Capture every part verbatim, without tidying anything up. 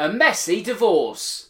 A messy divorce.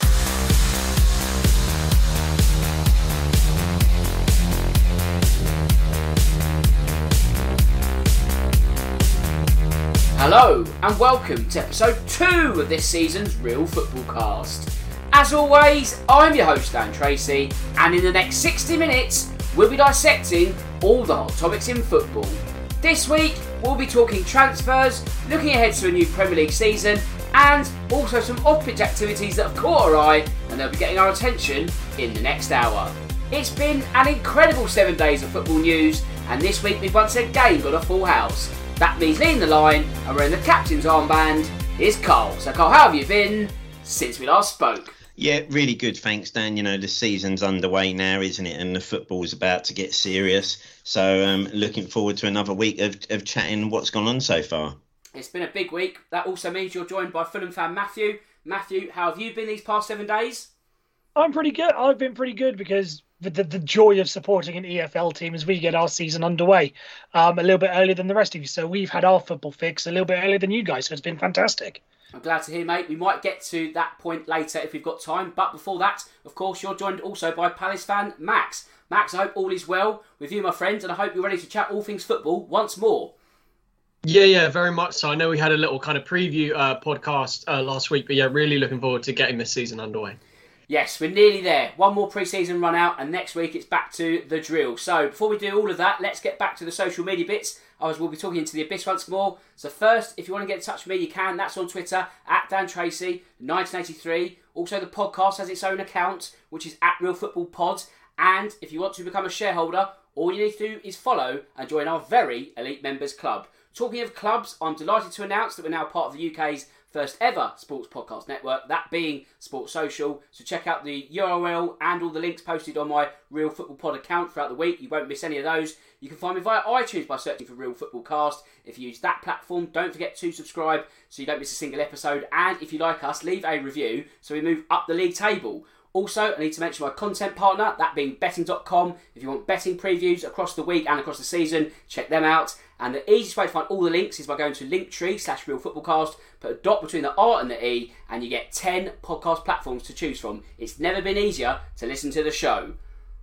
Hello and welcome to episode two of this season's Real Football Cast. As always, I'm your host Dan Tracy, and in the next sixty minutes we'll be dissecting all the hot topics in football. This week we'll be talking transfers, looking ahead to a new Premier League season, and also some off-pitch activities that have caught our eye and they'll be getting our attention in the next hour. It's been an incredible seven days of football news, and this week we've once again got a full house. That means leading the line and wearing the captain's armband is Carl. So Carl, how have you been since we last spoke? Yeah, really good, thanks Dan. You know, the season's underway now, isn't it? And the football's about to get serious. So um, looking forward to another week of, of chatting what's gone on so far. It's been a big week. That also means you're joined by Fulham fan Matthew. Matthew, how have you been these past seven days? I'm pretty good. I've been pretty good because the, the, the joy of supporting an E F L team as we get our season underway um, a little bit earlier than the rest of you. So we've had our football fix a little bit earlier than you guys. So it's been fantastic. I'm glad to hear, mate. We might get to that point later if we've got time. But before that, of course, you're joined also by Palace fan Max. Max, I hope all is well with you, my friend, and I hope you're ready to chat all things football once more. Yeah, yeah, very much so. I know we had a little kind of preview uh, podcast uh, last week, but yeah, really looking forward to getting this season underway. Yes, we're nearly there. One more pre-season run out, and next week it's back to the drill. So before we do all of that, let's get back to the social media bits. As we'll be talking to the Abyss once more. So first, if you want to get in touch with me, you can. That's on Twitter, at Dan Tracy, nineteen eighty-three. Also, the podcast has its own account, which is at Real Football Pod. And if you want to become a shareholder, all you need to do is follow and join our very elite members club. Talking of clubs, I'm delighted to announce that we're now part of the U K's first ever sports podcast network, that being Sports Social. So check out the U R L and all the links posted on my Real Football Pod account throughout the week. You won't miss any of those. You can find me via iTunes by searching for Real Football Cast. If you use that platform, don't forget to subscribe so you don't miss a single episode. And if you like us, leave a review so we move up the league table. Also, I need to mention my content partner, that being betting dot com. If you want betting previews across the week and across the season, check them out. And the easiest way to find all the links is by going to Linktree slash Real Football Cast, put a dot between the R and the E, and you get ten podcast platforms to choose from. It's never been easier to listen to the show.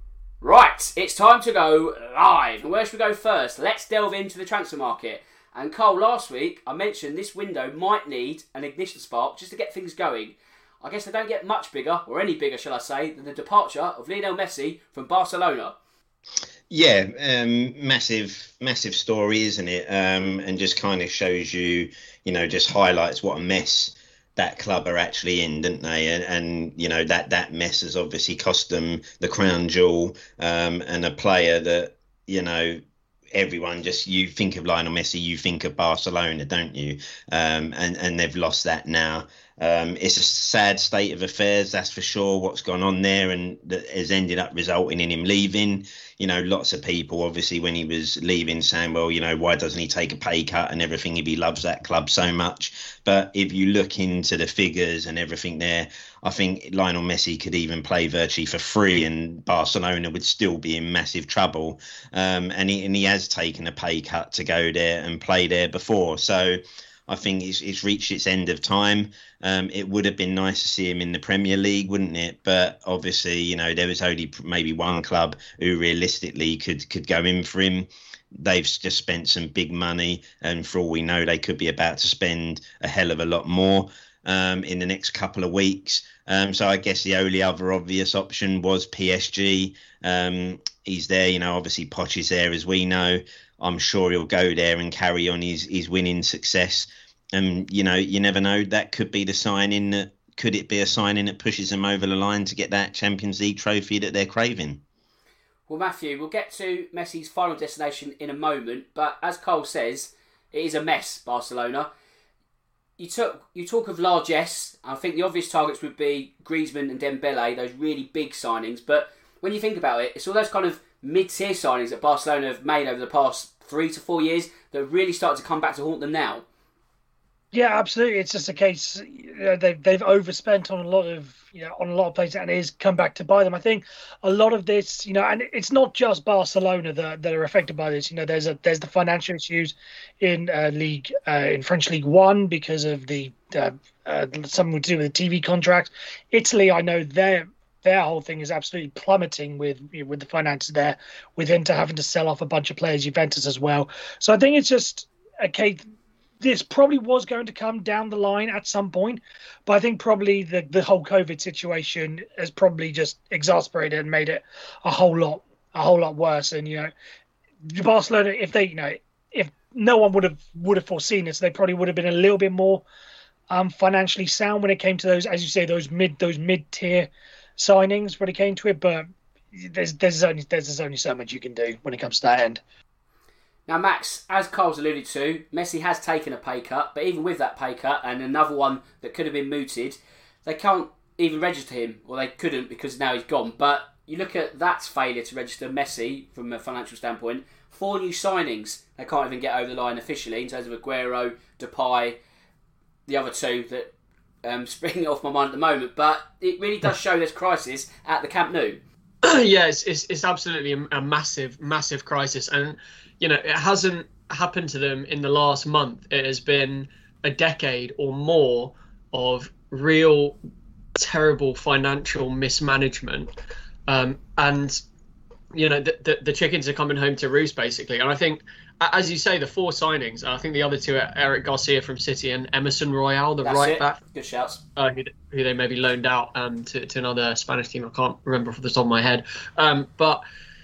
Right, it's time to go live. And where should we go first? Let's delve into the transfer market. And Cole, last week I mentioned this window might need an ignition spark just to get things going. I guess they don't get much bigger, or any bigger, shall I say, than the departure of Lionel Messi from Barcelona. Yeah, um, massive, massive story, isn't it? Um, and just kind of shows you, you know, just highlights what a mess that club are actually in, don't they? And, and you know, that, that mess has obviously cost them the crown jewel um, and a player that, you know, everyone just, you think of Lionel Messi, you think of Barcelona, don't you? Um, and, and they've lost that now. Um, it's a sad state of affairs, that's for sure, what's gone on there, and that has ended up resulting in him leaving. You know, lots of people, obviously, when he was leaving, saying, well, you know, why doesn't he take a pay cut and everything if he loves that club so much? But if you look into the figures and everything there, I think Lionel Messi could even play virtually for free and Barcelona would still be in massive trouble. Um, and, he, and he has taken a pay cut to go there and play there before. So I think it's, it's reached its end of time. Um, it would have been nice to see him in the Premier League, wouldn't it? But obviously, you know, there was only maybe one club who realistically could could go in for him. They've just spent some big money, and for all we know, they could be about to spend a hell of a lot more um, in the next couple of weeks. Um, so I guess the only other obvious option was P S G. Um, he's there, you know, obviously Poch is there, as we know. I'm sure he'll go there and carry on his, his winning success. And, you know, you never know. That could be the signing that, could it be a signing that pushes them over the line to get that Champions League trophy that they're craving? Well, Matthew, we'll get to Messi's final destination in a moment. But as Cole says, it is a mess, Barcelona. You took you talk of largesse. I think the obvious targets would be Griezmann and Dembele, those really big signings. But when you think about it, it's all those kind of mid-tier signings that Barcelona have made over the past three to four years that really start to come back to haunt them now. Yeah, absolutely. It's just a case, you know, they've they've overspent on a lot of you know on a lot of places, and it has come back to bite them. I think a lot of this, you know, and it's not just Barcelona that, that are affected by this. You know, there's a there's the financial issues in uh, league uh, in French League One because of the uh, uh, something to do with the T V contract. Italy, I know their their whole thing is absolutely plummeting with with the finances there, with Inter having to sell off a bunch of players, Juventus as well. So I think it's just a case. This probably was going to come down the line at some point, but I think probably the, the whole COVID situation has probably just exasperated and made it a whole lot a whole lot worse. And you know, Barcelona, if they you know if no one would have would have foreseen this, they probably would have been a little bit more um, financially sound when it came to those, as you say, those mid those mid tier signings when it came to it. But there's there's only there's only so much you can do when it comes to that end. Now, Max, as Carl's alluded to, Messi has taken a pay cut, but even with that pay cut and another one that could have been mooted, they can't even register him, or they couldn't because now he's gone. But you look at that failure to register Messi from a financial standpoint, four new signings, they can't even get over the line officially in terms of Aguero, Depay, the other two that um, spring off my mind at the moment. But it really does show this crisis at the Camp Nou. Yeah, it's, it's, it's absolutely a, a massive, massive crisis. And you know, it hasn't happened to them in the last month. It has been a decade or more of real terrible financial mismanagement. Um, and, you know, the, the, the chickens are coming home to roost, basically. And I think, as you say, the four signings, I think the other two are Eric Garcia from City and Emerson Royale, the That's right it. back. Good shouts. Uh, who, who they maybe loaned out um, to, to another Spanish team. I can't remember off the top of my head. Um, but...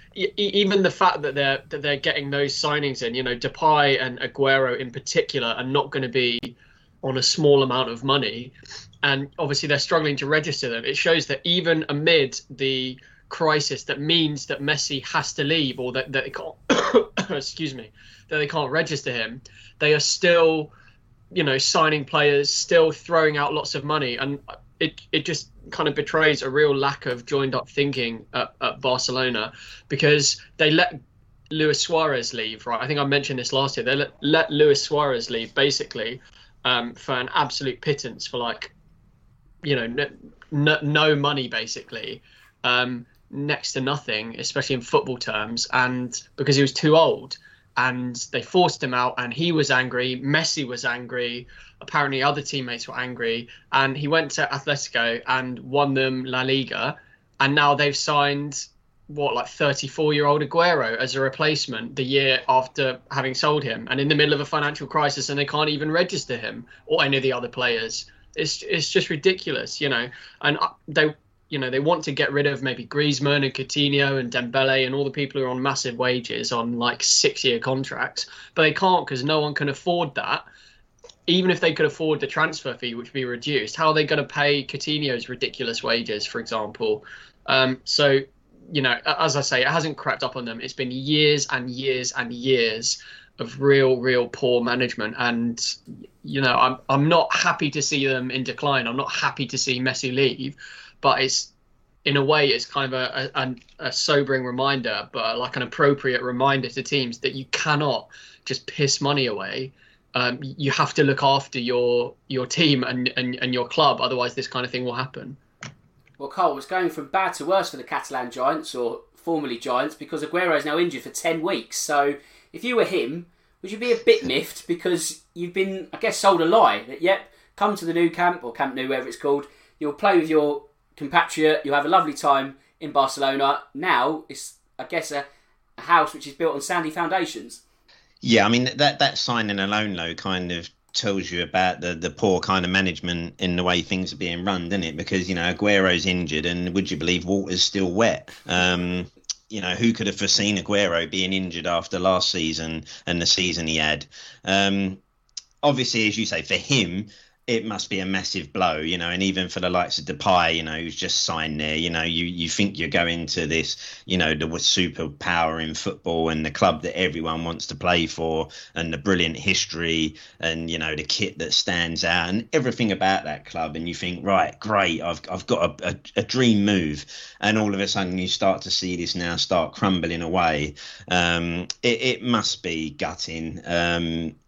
Even the fact that they're that they're getting those signings in, you know, Depay and Aguero in particular are not going to be on a small amount of money, and obviously they're struggling to register them. It shows that even amid the crisis that means that Messi has to leave, or that, that they can't, excuse me, that they can't register him, they are still, you know, signing players, still throwing out lots of money, and it it just kind of betrays a real lack of joined up thinking at, at Barcelona, because they let Luis Suarez leave, right? I think I mentioned this last year. They let, let Luis Suarez leave basically um, for an absolute pittance, for like, you know, no, no, no money basically, um, next to nothing, especially in football terms, and because he was too old. And they forced him out, and he was angry. Messi was angry. Apparently, other teammates were angry. And he went to Atletico and won them La Liga. And now they've signed, what, like thirty-four-year-old Aguero as a replacement the year after having sold him, and in the middle of a financial crisis, and they can't even register him or any of the other players. It's it's just ridiculous, you know. And they. You know, they want to get rid of maybe Griezmann and Coutinho and Dembele and all the people who are on massive wages on like six-year contracts, but they can't because no one can afford that. Even if they could afford the transfer fee, which would be reduced, how are they going to pay Coutinho's ridiculous wages, for example? Um, so, you know, as I say, it hasn't crept up on them. It's been years and years and years of real, real poor management. And, you know, I'm I'm not happy to see them in decline. I'm not happy to see Messi leave. But it's, in a way, it's kind of a, a, a sobering reminder, but like an appropriate reminder to teams that you cannot just piss money away. Um, you have to look after your your team and, and, and your club, otherwise this kind of thing will happen. Well, Carl, it's going from bad to worse for the Catalan Giants, or formerly Giants, because Aguero is now injured for ten weeks. So if you were him, would you be a bit miffed because you've been, I guess, sold a lie that, yep, come to the Nou Camp, or Camp Nou, whatever it's called, you'll play with your compatriot, you'll have a lovely time in Barcelona. Now it's, I guess, a, a house which is built on sandy foundations. Yeah, I mean, that that signing alone, though, kind of tells you about the, the poor kind of management in the way things are being run, doesn't it? Because, you know, Aguero's injured, and would you believe water's still wet? Um, you know, who could have foreseen Aguero being injured after last season and the season he had? Um, obviously, as you say, for him, it must be a massive blow, you know, and even for the likes of Depay, you know, who's just signed there, you know, you, you think you're going to this, you know, the superpower in football and the club that everyone wants to play for, and the brilliant history and, you know, the kit that stands out and everything about that club. And you think, right, great, I've I've got a, a, a dream move. And all of a sudden you start to see this now start crumbling away. Um, it, it must be gutting. Um,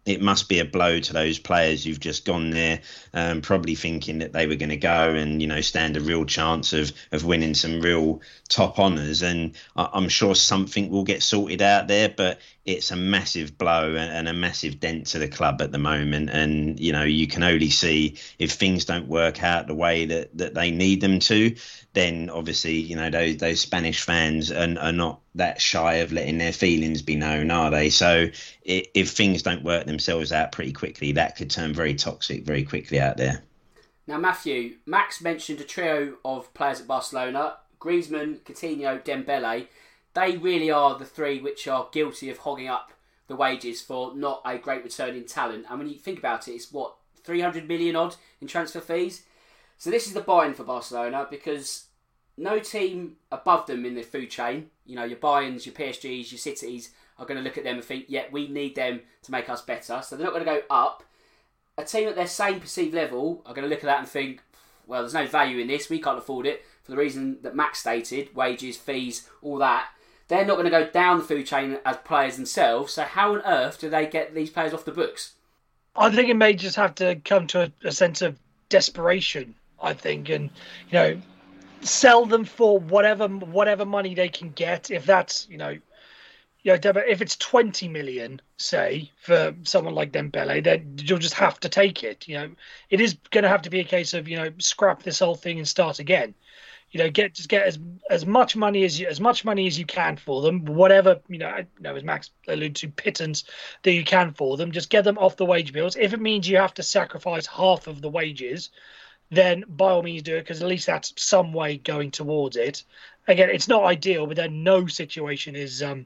it must be a blow to those players who've just gone there, um, probably thinking that they were going to go and, you know, stand a real chance of of winning some real top honours. And I, I'm sure something will get sorted out there, but it's a massive blow and, and a massive dent to the club at the moment. And, you know, you can only see if things don't work out the way that, that they need them to, then obviously, you know, those those Spanish fans are, are not that shy of letting their feelings be known, are they? So if, if things don't work themselves out pretty quickly, that could turn very toxic very quickly out there. Now, Matthew, Max mentioned a trio of players at Barcelona, Griezmann, Coutinho, Dembele. They really are the three which are guilty of hogging up the wages for not a great returning talent. And when you think about it, it's what, three hundred million odd in transfer fees? So this is the buy-in for Barcelona, because no team above them in the food chain, you know, your Bayerns, your P S Gs, your Cities, are going to look at them and think, yeah, we need them to make us better. So they're not going to go up. A team at their same perceived level are going to look at that and think, well, there's no value in this. We can't afford it for the reason that Max stated, wages, fees, all that. They're not going to go down the food chain as players themselves. So how on earth do they get these players off the books? I think it may just have to come to a, a sense of desperation, I think, and, you know, sell them for whatever whatever money they can get. If that's, you know, you know, if it's twenty million, say, for someone like Dembele, then you'll just have to take it. You know, it is going to have to be a case of, you know, scrap this whole thing and start again. You know, get just get as as much money as you as much money as you can for them. Whatever, you know, you know, as Max alluded to, pittance that you can for them. Just get them off the wage bills. If it means you have to sacrifice half of the wages, then by all means do it, because at least that's some way going towards it. Again, it's not ideal, but then no situation is um,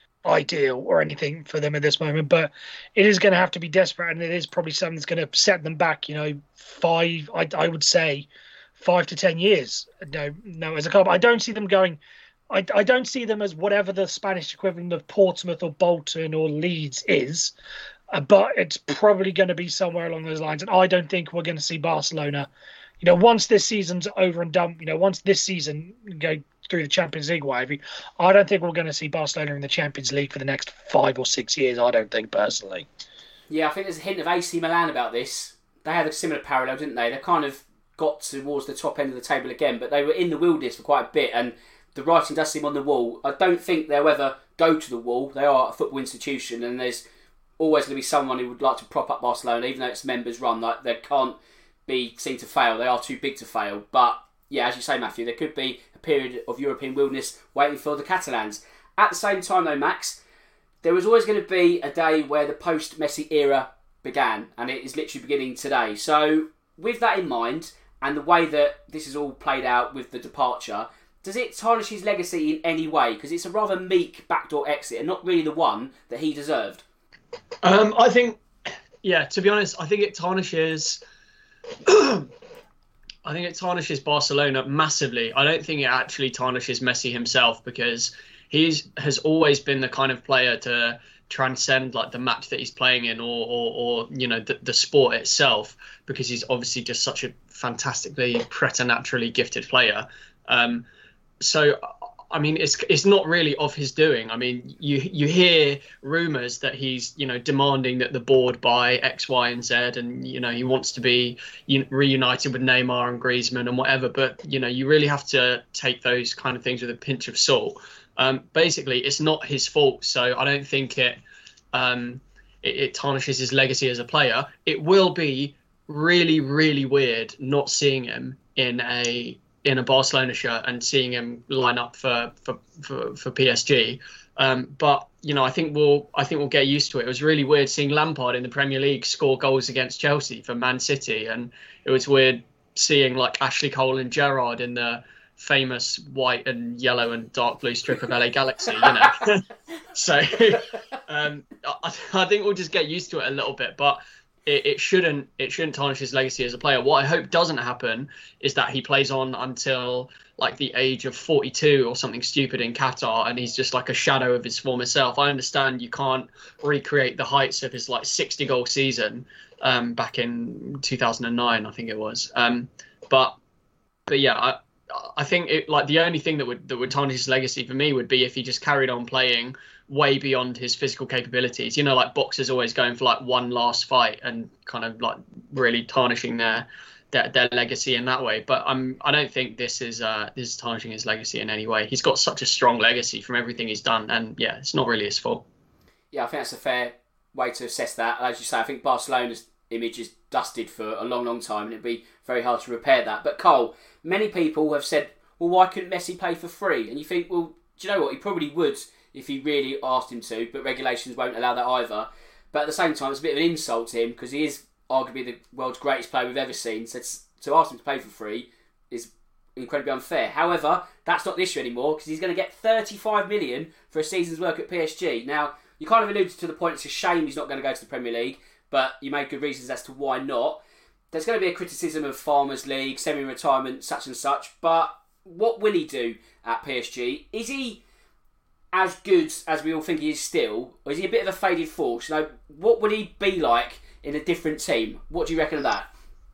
ideal or anything for them at this moment. But it is going to have to be desperate, and it is probably something that's going to set them back, you know, five, I, I would say, five to ten years. No, no, as a club, I don't see them going. I, I don't see them as whatever the Spanish equivalent of Portsmouth or Bolton or Leeds is. Uh, but it's probably going to be somewhere along those lines. And I don't think we're going to see Barcelona, you know, once this season's over and done, you know, once this season go through the Champions League, whatever, I don't think we're going to see Barcelona in the Champions League for the next five or six years. I don't think, personally. Yeah, I think there's a hint of A C Milan about this. They had a similar parallel, didn't they? They kind of got towards the top end of the table again, but they were in the wilderness for quite a bit, and the writing does seem on the wall. I don't think they'll ever go to the wall. They are a football institution, and there's always going to be someone who would like to prop up Barcelona, even though it's members run. Like, they can't be seen to fail. They are too big to fail. But yeah, as you say, Matthew, there could be a period of European wilderness waiting for the Catalans. At the same time, though, Max, there was always going to be a day where the post-Messi era began, and it is literally beginning today. So with that in mind, and the way that this is all played out with the departure, does it tarnish his legacy in any way? Because it's a rather meek backdoor exit, and not really the one that he deserved. Um, I think, yeah, to be honest, I think it tarnishes... I think it tarnishes Barcelona massively. I don't think it actually tarnishes Messi himself, because he's has always been the kind of player to transcend like the match that he's playing in, or or, or you know the, the sport itself, because he's obviously just such a fantastically preternaturally gifted player. Um, so. I mean, it's it's not really of his doing. I mean, you you hear rumours that he's, you know, demanding that the board buy X, Y, and Z, and, you know, he wants to be reunited with Neymar and Griezmann and whatever. But, you know, you really have to take those kind of things with a pinch of salt. Um, basically, it's not his fault, so I don't think it, um, it it tarnishes his legacy as a player. It will be really, really weird not seeing him in a in a Barcelona shirt and seeing him line up for for, for, for P S G. Um, but, you know, I think we'll I think we'll get used to it. It was really weird seeing Lampard in the Premier League score goals against Chelsea for Man City. And it was weird seeing like Ashley Cole and Gerrard in the famous white and yellow and dark blue strip of L A Galaxy, you know. So um, I, I think we'll just get used to it a little bit. But It, it shouldn't it shouldn't tarnish his legacy as a player. What I hope doesn't happen is that he plays on until like the age of forty-two or something stupid in Qatar, and he's just like a shadow of his former self. I understand you can't recreate the heights of his like sixty goal season um, back in two thousand nine, I think it was. Um, but but yeah, I I think it, like the only thing that would that would tarnish his legacy for me would be if he just carried on playing way beyond his physical capabilities. You know, like boxers always going for like one last fight and kind of like really tarnishing their their, their legacy in that way. But I'm I don't think this is uh, this is tarnishing his legacy in any way. He's got such a strong legacy from everything he's done, and yeah, it's not really his fault. Yeah, I think that's a fair way to assess that. As you say, I think Barcelona's image is dusted for a long, long time, and it'd be very hard to repair that. But Cole, many people have said, well, why couldn't Messi play for free? And you think, well, do you know what? He probably would if he really asked him to, but regulations won't allow that either. But at the same time, it's a bit of an insult to him because he is arguably the world's greatest player we've ever seen. So to ask him to play for free is incredibly unfair. However, that's not the issue anymore because he's going to get thirty-five million for a season's work at P S G. Now, you kind of alluded to the point, it's a shame he's not going to go to the Premier League, but you made good reasons as to why not. There's going to be a criticism of Farmers League, semi-retirement, such and such, but what will he do at P S G? Is he as good as we all think he is still, or is he a bit of a faded force? You know, what would he be like in a different team? What do you reckon of that?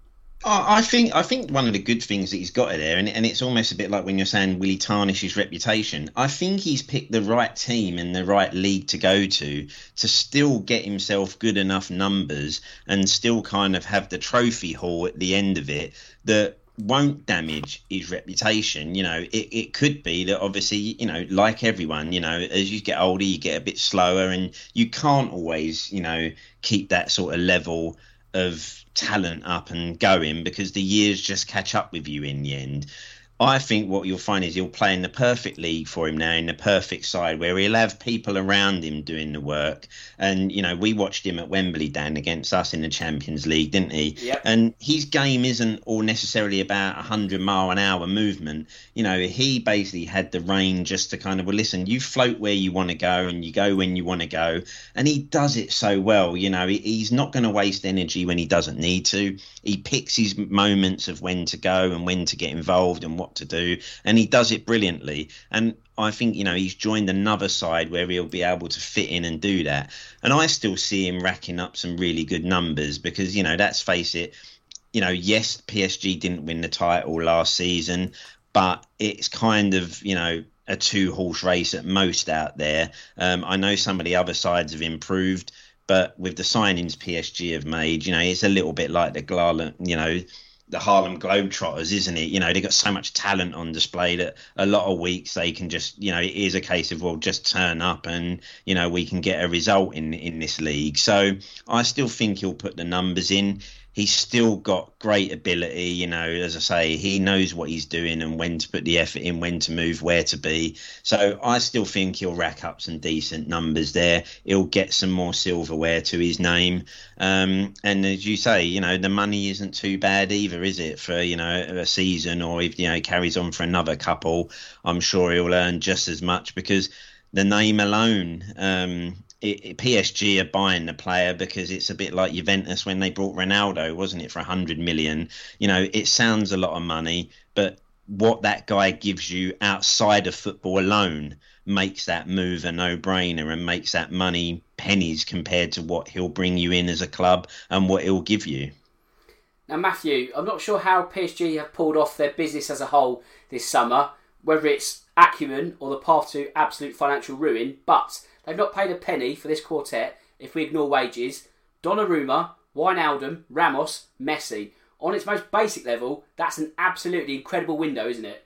I think I think one of the good things that he's got there, and, and it's almost a bit like when you're saying, will he tarnish his reputation? I think he's picked the right team and the right league to go to to still get himself good enough numbers and still kind of have the trophy haul at the end of it that won't damage his reputation. You know, it, it could be that obviously, you know, like everyone, you know, as you get older, you get a bit slower and you can't always, you know, keep that sort of level of talent up and going because the years just catch up with you in the end. I think what you'll find is he'll play in the perfect league for him now, in the perfect side where he'll have people around him doing the work. And, you know, we watched him at Wembley, Dan, against us in the Champions League, didn't he? Yep. And his game isn't all necessarily about one hundred mile an hour movement. You know, he basically had the range just to kind of, well, listen, you float where you want to go and you go when you want to go. And he does it so well. You know, he's not going to waste energy when he doesn't need to. He picks his moments of when to go and when to get involved and what to do, and he does it brilliantly. And I think, you know, he's joined another side where he'll be able to fit in and do that. And I still see him racking up some really good numbers because, you know, let's face it, you know, yes, P S G didn't win the title last season, but it's kind of, you know, a two horse race at most out there. Um, I know some of the other sides have improved, but with the signings P S G have made, you know, it's a little bit like the Glarland, you know, the Harlem Globetrotters, isn't it? You know, they've got so much talent on display that a lot of weeks they can just, you know, it is a case of, well, just turn up and, you know, we can get a result in, in this league. So I still think he'll put the numbers in. He's still got great ability, you know, as I say, he knows what he's doing and when to put the effort in, when to move, where to be. So I still think he'll rack up some decent numbers there. He'll get some more silverware to his name. Um, and as you say, you know, the money isn't too bad either, is it, for, you know, a season, or if, you know, carries on for another couple, I'm sure he'll earn just as much because the name alone, um, It, it, P S G are buying the player because it's a bit like Juventus when they brought Ronaldo, wasn't it, for one hundred million? You know, it sounds a lot of money, but what that guy gives you outside of football alone makes that move a no-brainer and makes that money pennies compared to what he'll bring you in as a club and what he'll give you. Now, Matthew, I'm not sure how P S G have pulled off their business as a whole this summer, whether it's acumen or the path to absolute financial ruin, but they've not paid a penny for this quartet if we ignore wages. Donnarumma, Wijnaldum, Ramos, Messi. On its most basic level, that's an absolutely incredible window, isn't it?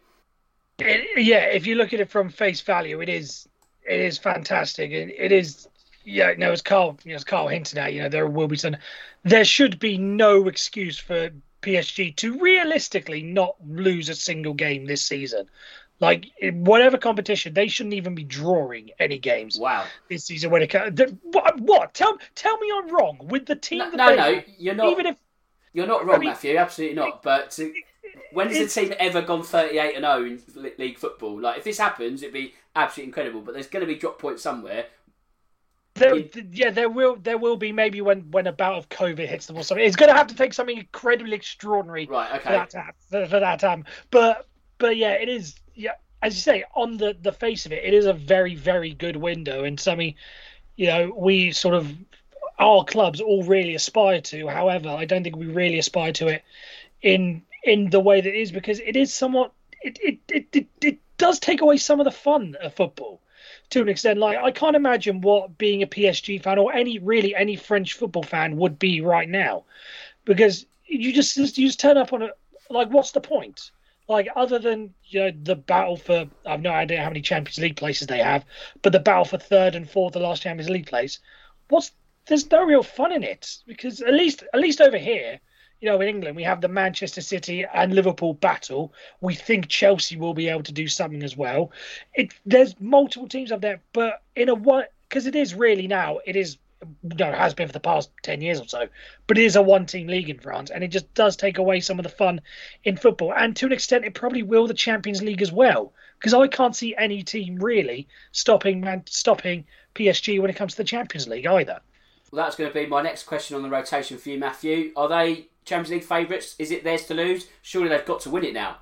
it yeah, if you look at it from face value, it is it is fantastic. It, it is, yeah, no, as Carl, you know, as Carl hinted at, you know, there will be some, there should be no excuse for P S G to realistically not lose a single game this season. Like, in whatever competition, they shouldn't even be drawing any games. Wow. This season when it comes. What? What? Tell tell me I'm wrong with the team. No, that no, they no, have, you're not. Even if you're not wrong, I mean, Matthew. Absolutely not. But to, when has it's- the team ever gone thirty-eight and oh in league football? Like, if this happens, it'd be absolutely incredible. But there's going to be drop points somewhere. There, yeah, there will there will be maybe when, when a bout of COVID hits them or something. It's going to have to take something incredibly extraordinary Right. for Okay. that to happen. For, for that to happen. But but yeah, it is. Yeah, as you say, on the, the face of it, it is a very very good window and something, you know, we sort of our clubs all really aspire to. However, I don't think we really aspire to it in in the way that it is because it is somewhat. It it it it, it does take away some of the fun of football. to an extent, like I can't imagine what being a P S G fan or any really any French football fan would be right now, because you just you just turn up on a like what's the point? Like other than you know the battle for I've no idea how many Champions League places they have, but the battle for third and fourth, the last Champions League place, what's there's no real fun in it, because at least at least over here, you know, in England we have the Manchester City and Liverpool battle. We think Chelsea will be able to do something as well. It there's multiple teams up there, but in a one because it is really now it is. No, it has been for the past ten years or so, but it is a one-team league in France, and it just does take away some of the fun in football. And to an extent, it probably will the Champions League as well, because I can't see any team really stopping man, stopping P S G when it comes to the Champions League either. Well, that's going to be my next question on the rotation for you, Matthew. Are they Champions League favourites? Is it theirs to lose? Surely they've got to win it now.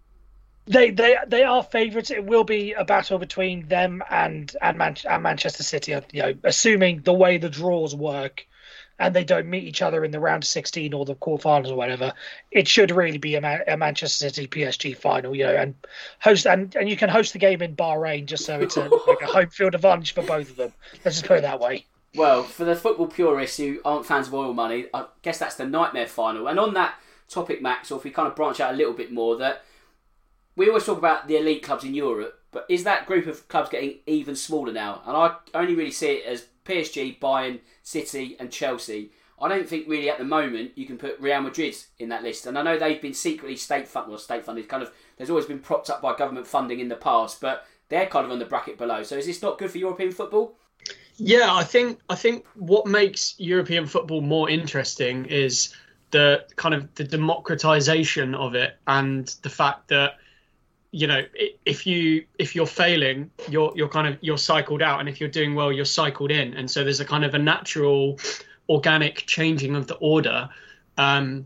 They they they are favourites. It will be a battle between them and and, Man- and Manchester City. You know, assuming the way the draws work, and they don't meet each other in the round of sixteen or the quarterfinals or whatever, it should really be a, Man- a Manchester City P S G final. You know, and host and, and you can host the game in Bahrain just so it's a, like a home field advantage for both of them. Let's just put it that way. Well, for the football purists who aren't fans of oil money, I guess that's the nightmare final. And on that topic, Max, or if we kind of branch out a little bit more, that. We always talk about the elite clubs in Europe, but is that group of clubs getting even smaller now? And I only really see it as P S G, Bayern, City and Chelsea. I don't think really at the moment you can put Real Madrid in that list. And I know they've been secretly state funded, well, state funded, kind of, there's always been propped up by government funding in the past, but they're kind of on the bracket below. So is this not good for European football? Yeah, I think I think what makes European football more interesting is the kind of the democratization of it, and the fact that, you know, if you if you're failing, you're you're kind of you're cycled out, and if you're doing well, you're cycled in. And so there's a kind of a natural, organic changing of the order, um,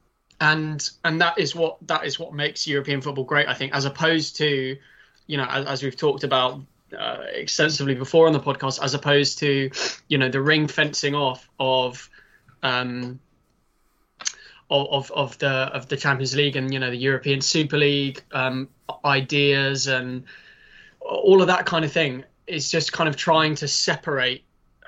and and that is what that is what makes European football great, I think, as opposed to, you know, as, as we've talked about uh, extensively before on the podcast, as opposed to, you know, the ring fencing off of. Um, Of, of the of the Champions League and, you know, the European Super League um, ideas and all of that kind of thing. Is just kind of trying to separate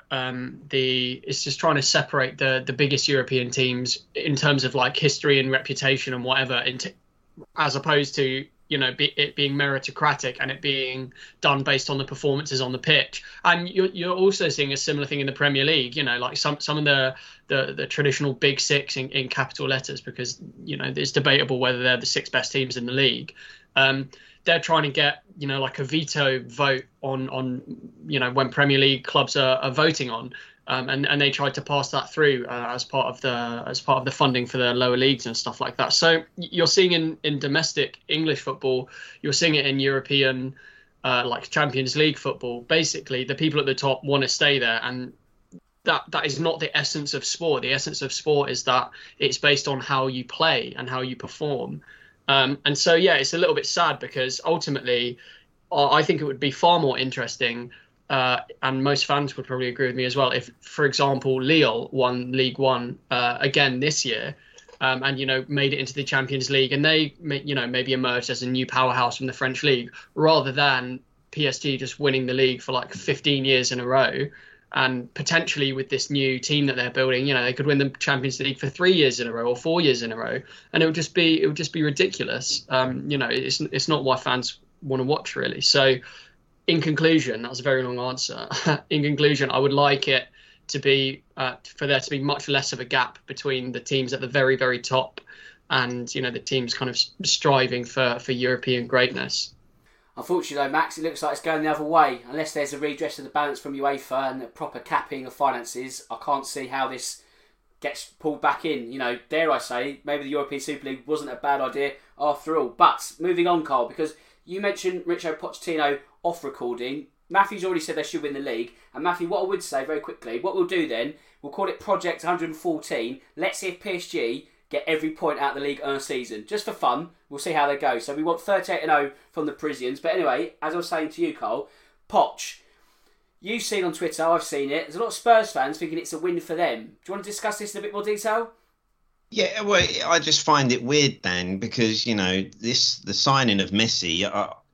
um, the it's just trying to separate the the biggest European teams in terms of like history and reputation and whatever, into, as opposed to, you know, be, it being meritocratic and it being done based on the performances on the pitch. And you're, you're also seeing a similar thing in the Premier League, you know, like some, some of the, the, the traditional big six in, in capital letters, because, you know, it's debatable whether they're the six best teams in the league. Um, they're trying to get, you know, like a veto vote on, on you know, when Premier League clubs are, are voting on. Um, and, and they tried to pass that through uh, as part of the as part of the funding for the lower leagues and stuff like that. So you're seeing in, in domestic English football, you're seeing it in European uh, like Champions League football. Basically, the people at the top want to stay there, and that that is not the essence of sport. The essence of sport is that it's based on how you play and how you perform. Um, and so, yeah, it's a little bit sad, because ultimately, uh, I think it would be far more interesting. Uh, and most fans would probably agree with me as well, if, for example, Lille won League One uh, again this year, um, and, you know, made it into the Champions League, and they, you know, maybe emerged as a new powerhouse from the French league, rather than P S G just winning the league for like fifteen years in a row. And potentially with this new team that they're building, you know, they could win the Champions League for three years in a row or four years in a row, and it would just be it would just be ridiculous. Um, you know, it's it's not why fans want to watch, really. So. In conclusion, that was a very long answer. In conclusion, I would like it to be uh, for there to be much less of a gap between the teams at the very, very top and, you know, the teams kind of striving for, for European greatness. Unfortunately, though, Max, it looks like it's going the other way. Unless there's a redress of the balance from UEFA and a proper capping of finances, I can't see how this gets pulled back in. You know, dare I say, maybe the European Super League wasn't a bad idea after all. But moving on, Carl, because you mentioned Mauricio Pochettino off recording. Matthew's already said they should win the league. And Matthew, what I would say very quickly, what we'll do then, we'll call it Project one hundred fourteen. Let's see if P S G get every point out of the league on a season. Just for fun, we'll see how they go. So we want thirty-eight and oh from the Parisians. But anyway, as I was saying to you, Carl, Poch, you've seen on Twitter, I've seen it, there's a lot of Spurs fans thinking it's a win for them. Do you want to discuss this in a bit more detail? Yeah, well, I just find it weird, Dan, because, you know, this the signing of Messi, uh,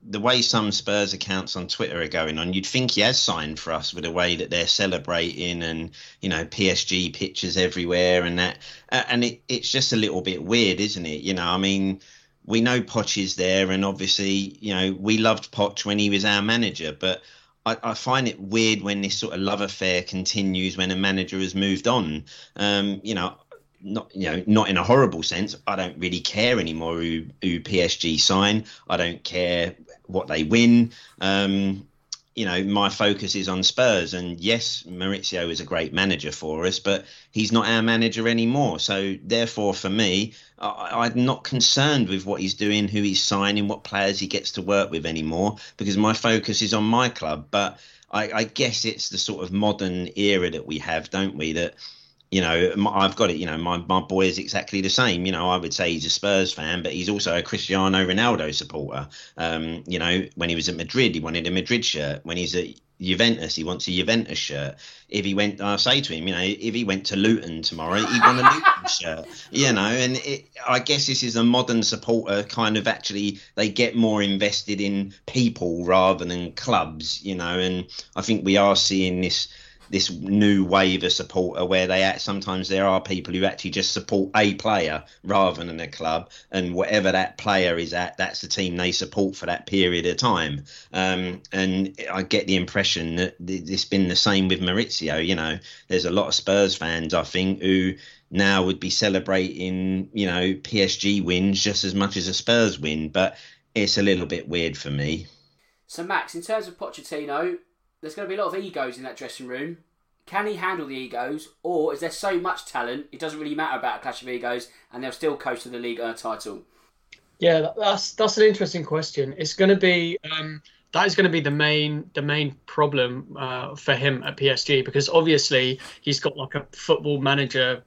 the way some Spurs accounts on Twitter are going on, you'd think he has signed for us with the way that they're celebrating and, you know, P S G pictures everywhere and that. Uh, and it, it's just a little bit weird, isn't it? You know, I mean, we know Poch is there, and obviously, you know, we loved Poch when he was our manager, but I, I find it weird when this sort of love affair continues when a manager has moved on. Um, you know, not you know, not in a horrible sense. I don't really care anymore who, who P S G sign. I don't care what they win. Um, you know, my focus is on Spurs, and yes, Maurizio is a great manager for us, but he's not our manager anymore. So therefore, for me, I, I'm not concerned with what he's doing, who he's signing, what players he gets to work with anymore, because my focus is on my club. But I, I guess it's the sort of modern era that we have, don't we? That, you know, I've got it, you know, my, my boy is exactly the same. You know, I would say he's a Spurs fan, but he's also a Cristiano Ronaldo supporter. Um, you know, when he was at Madrid, he wanted a Madrid shirt. When he's at Juventus, he wants a Juventus shirt. If he went, I say to him, you know, if he went to Luton tomorrow, he'd want a Luton shirt, you know, and it, I guess this is a modern supporter kind of actually, they get more invested in people rather than clubs, you know, and I think we are seeing this this new wave of supporter where they act, sometimes there are people who actually just support a player rather than a club, and whatever that player is at, that's the team they support for that period of time. Um, and I get the impression that it's been the same with Maurizio. You know, there's a lot of Spurs fans, I think, who now would be celebrating, you know, P S G wins just as much as a Spurs win, but it's a little bit weird for me. So Max, in terms of Pochettino, there's going to be a lot of egos in that dressing room. Can he handle the egos, or is there so much talent it doesn't really matter about a clash of egos and they'll still coast to the league uh, title? Yeah, that's that's an interesting question. It's going to be um, that is going to be the main the main problem uh, for him at P S G, because obviously he's got like a football manager,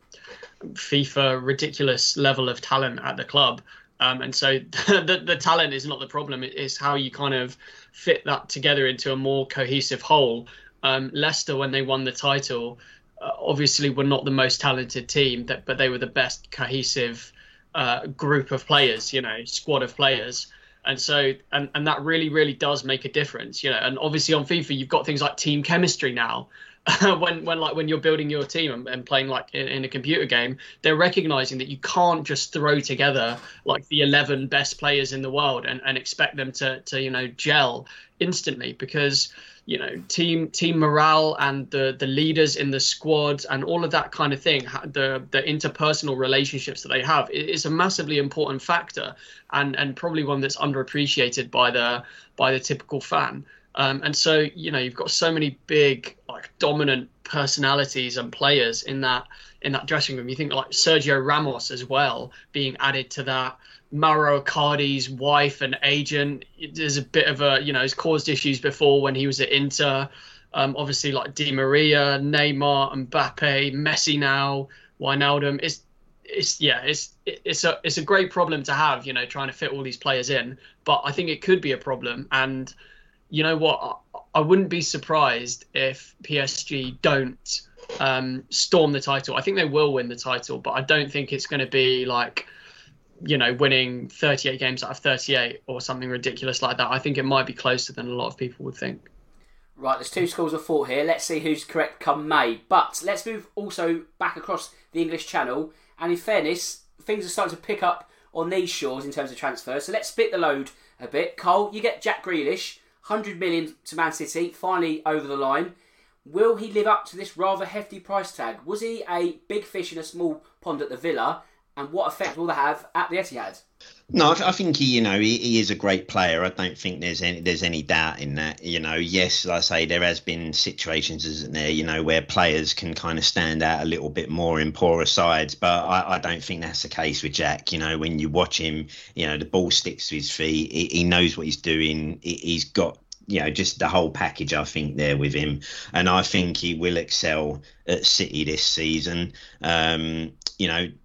FIFA ridiculous level of talent at the club. Um, and so the, the talent is not the problem. It is how you kind of fit that together into a more cohesive whole. Um, Leicester, when they won the title, uh, obviously were not the most talented team, that, but they were the best cohesive uh, group of players, you know, squad of players. And so, and, and that really, really does make a difference, you know. And obviously on FIFA, you've got things like team chemistry now. when when like when you're building your team and, and playing like in, in a computer game, they're recognizing that you can't just throw together like the eleven best players in the world and, and expect them to to you know gel instantly, because you know team team morale and the the leaders in the squad and all of that kind of thing, the the interpersonal relationships that they have is a massively important factor, and and probably one that's underappreciated by the by the typical fan. Um, and so, you know, you've got so many big, like, dominant personalities and players in that in that dressing room. You think like Sergio Ramos as well being added to that. Mauro Icardi's wife and agent, there's a bit of a, you know, has caused issues before when he was at Inter. Um, obviously, like Di Maria, Neymar, Mbappe, Messi now, Wijnaldum. It's it's yeah, it's it's a it's a great problem to have, you know, trying to fit all these players in. But I think it could be a problem. And you know what? I wouldn't be surprised if P S G don't um, storm the title. I think they will win the title, but I don't think it's going to be like, you know, winning thirty-eight games out of thirty-eight or something ridiculous like that. I think it might be closer than a lot of people would think. Right, there's two schools of thought here. Let's see who's correct come May. But let's move also back across the English Channel. And in fairness, things are starting to pick up on these shores in terms of transfers. So let's split the load a bit. Cole, you get Jack Grealish. one hundred million to Man City, finally over the line. Will he live up to this rather hefty price tag? Was he a big fish in a small pond at the Villa? And what effect will they have at the Etihad? No, I think he, you know, he, he is a great player. I don't think there's any there's any doubt in that. You know, yes, like I say, there has been situations, isn't there, you know, where players can kind of stand out a little bit more in poorer sides. But I, I don't think that's the case with Jack. You know, when you watch him, you know, the ball sticks to his feet. He, he knows what he's doing. He, he's got, you know, just the whole package, I think, there with him. And I think he will excel at City this season. Um, you know,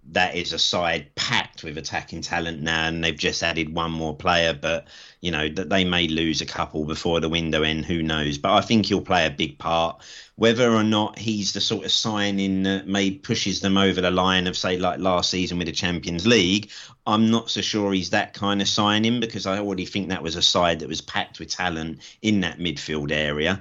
that is a side packed with attacking talent now, and they've just added one more player. But you know that they may lose a couple before the window end. Who knows? But I think he'll play a big part. Whether or not he's the sort of signing that may pushes them over the line of, say, like last season with the Champions League, I'm not so sure he's that kind of signing, because I already think that was a side that was packed with talent in that midfield area.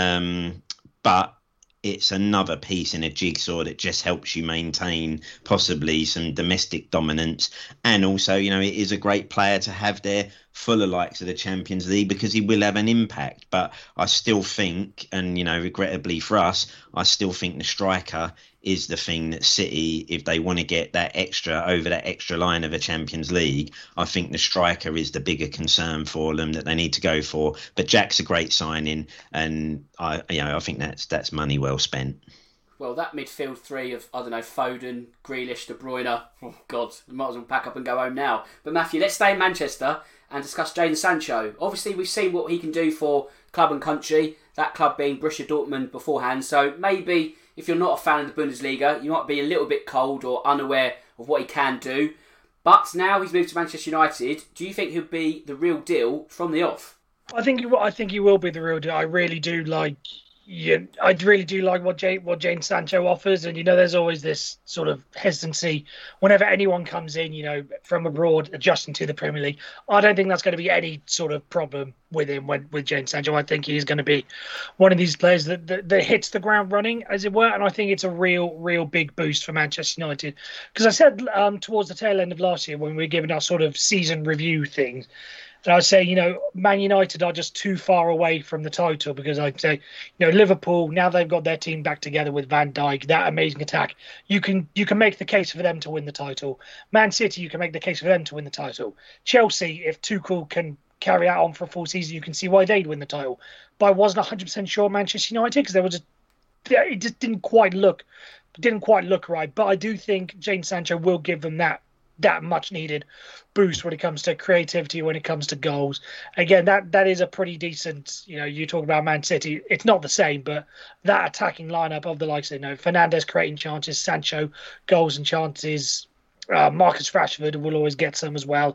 Um, but it's another piece in a jigsaw that just helps you maintain possibly some domestic dominance. And also, you know, it is a great player to have there for the likes of the Champions League, because he will have an impact. But I still think, and, you know, regrettably for us, I still think the striker is the thing that City, if they want to get that extra over that extra line of a Champions League, I think the striker is the bigger concern for them that they need to go for. But Jack's a great signing, and I, you know, I think that's that's money well spent. Well, that midfield three of, I don't know, Foden, Grealish, De Bruyne, oh God, we might as well pack up and go home now. But Matthew, let's stay in Manchester and discuss Jadon Sancho. Obviously, we've seen what he can do for club and country, that club being Borussia Dortmund beforehand. So maybe if you're not a fan of the Bundesliga, you might be a little bit cold or unaware of what he can do. But now he's moved to Manchester United. Do you think he'll be the real deal from the off? I think he, I think he will be the real deal. I really do like. Yeah, I really do like what Jay, what Jadon Sancho offers, and you know, there's always this sort of hesitancy whenever anyone comes in, you know, from abroad adjusting to the Premier League. I don't think that's going to be any sort of problem with him when, with Jadon Sancho. I think he's going to be one of these players that, that that hits the ground running, as it were, and I think it's a real, real big boost for Manchester United. Because I said um, towards the tail end of last year when we were giving our sort of season review things, and I would say, you know, Man United are just too far away from the title, because I'd say, you know, Liverpool, now they've got their team back together with Van Dijk, that amazing attack. You can you can make the case for them to win the title. Man City, you can make the case for them to win the title. Chelsea, if Tuchel can carry that on for a full season, you can see why they'd win the title. But I wasn't one hundred percent sure Manchester United, because there was just, it just didn't quite look didn't quite look right. But I do think Jadon Sancho will give them that that much needed boost when it comes to creativity, when it comes to goals. Again, that that is a pretty decent, you know, you talk about Man City, it's not the same, but that attacking lineup of the likes of, you know, Fernandes creating chances, Sancho goals and chances, uh, Marcus Rashford will always get some as well.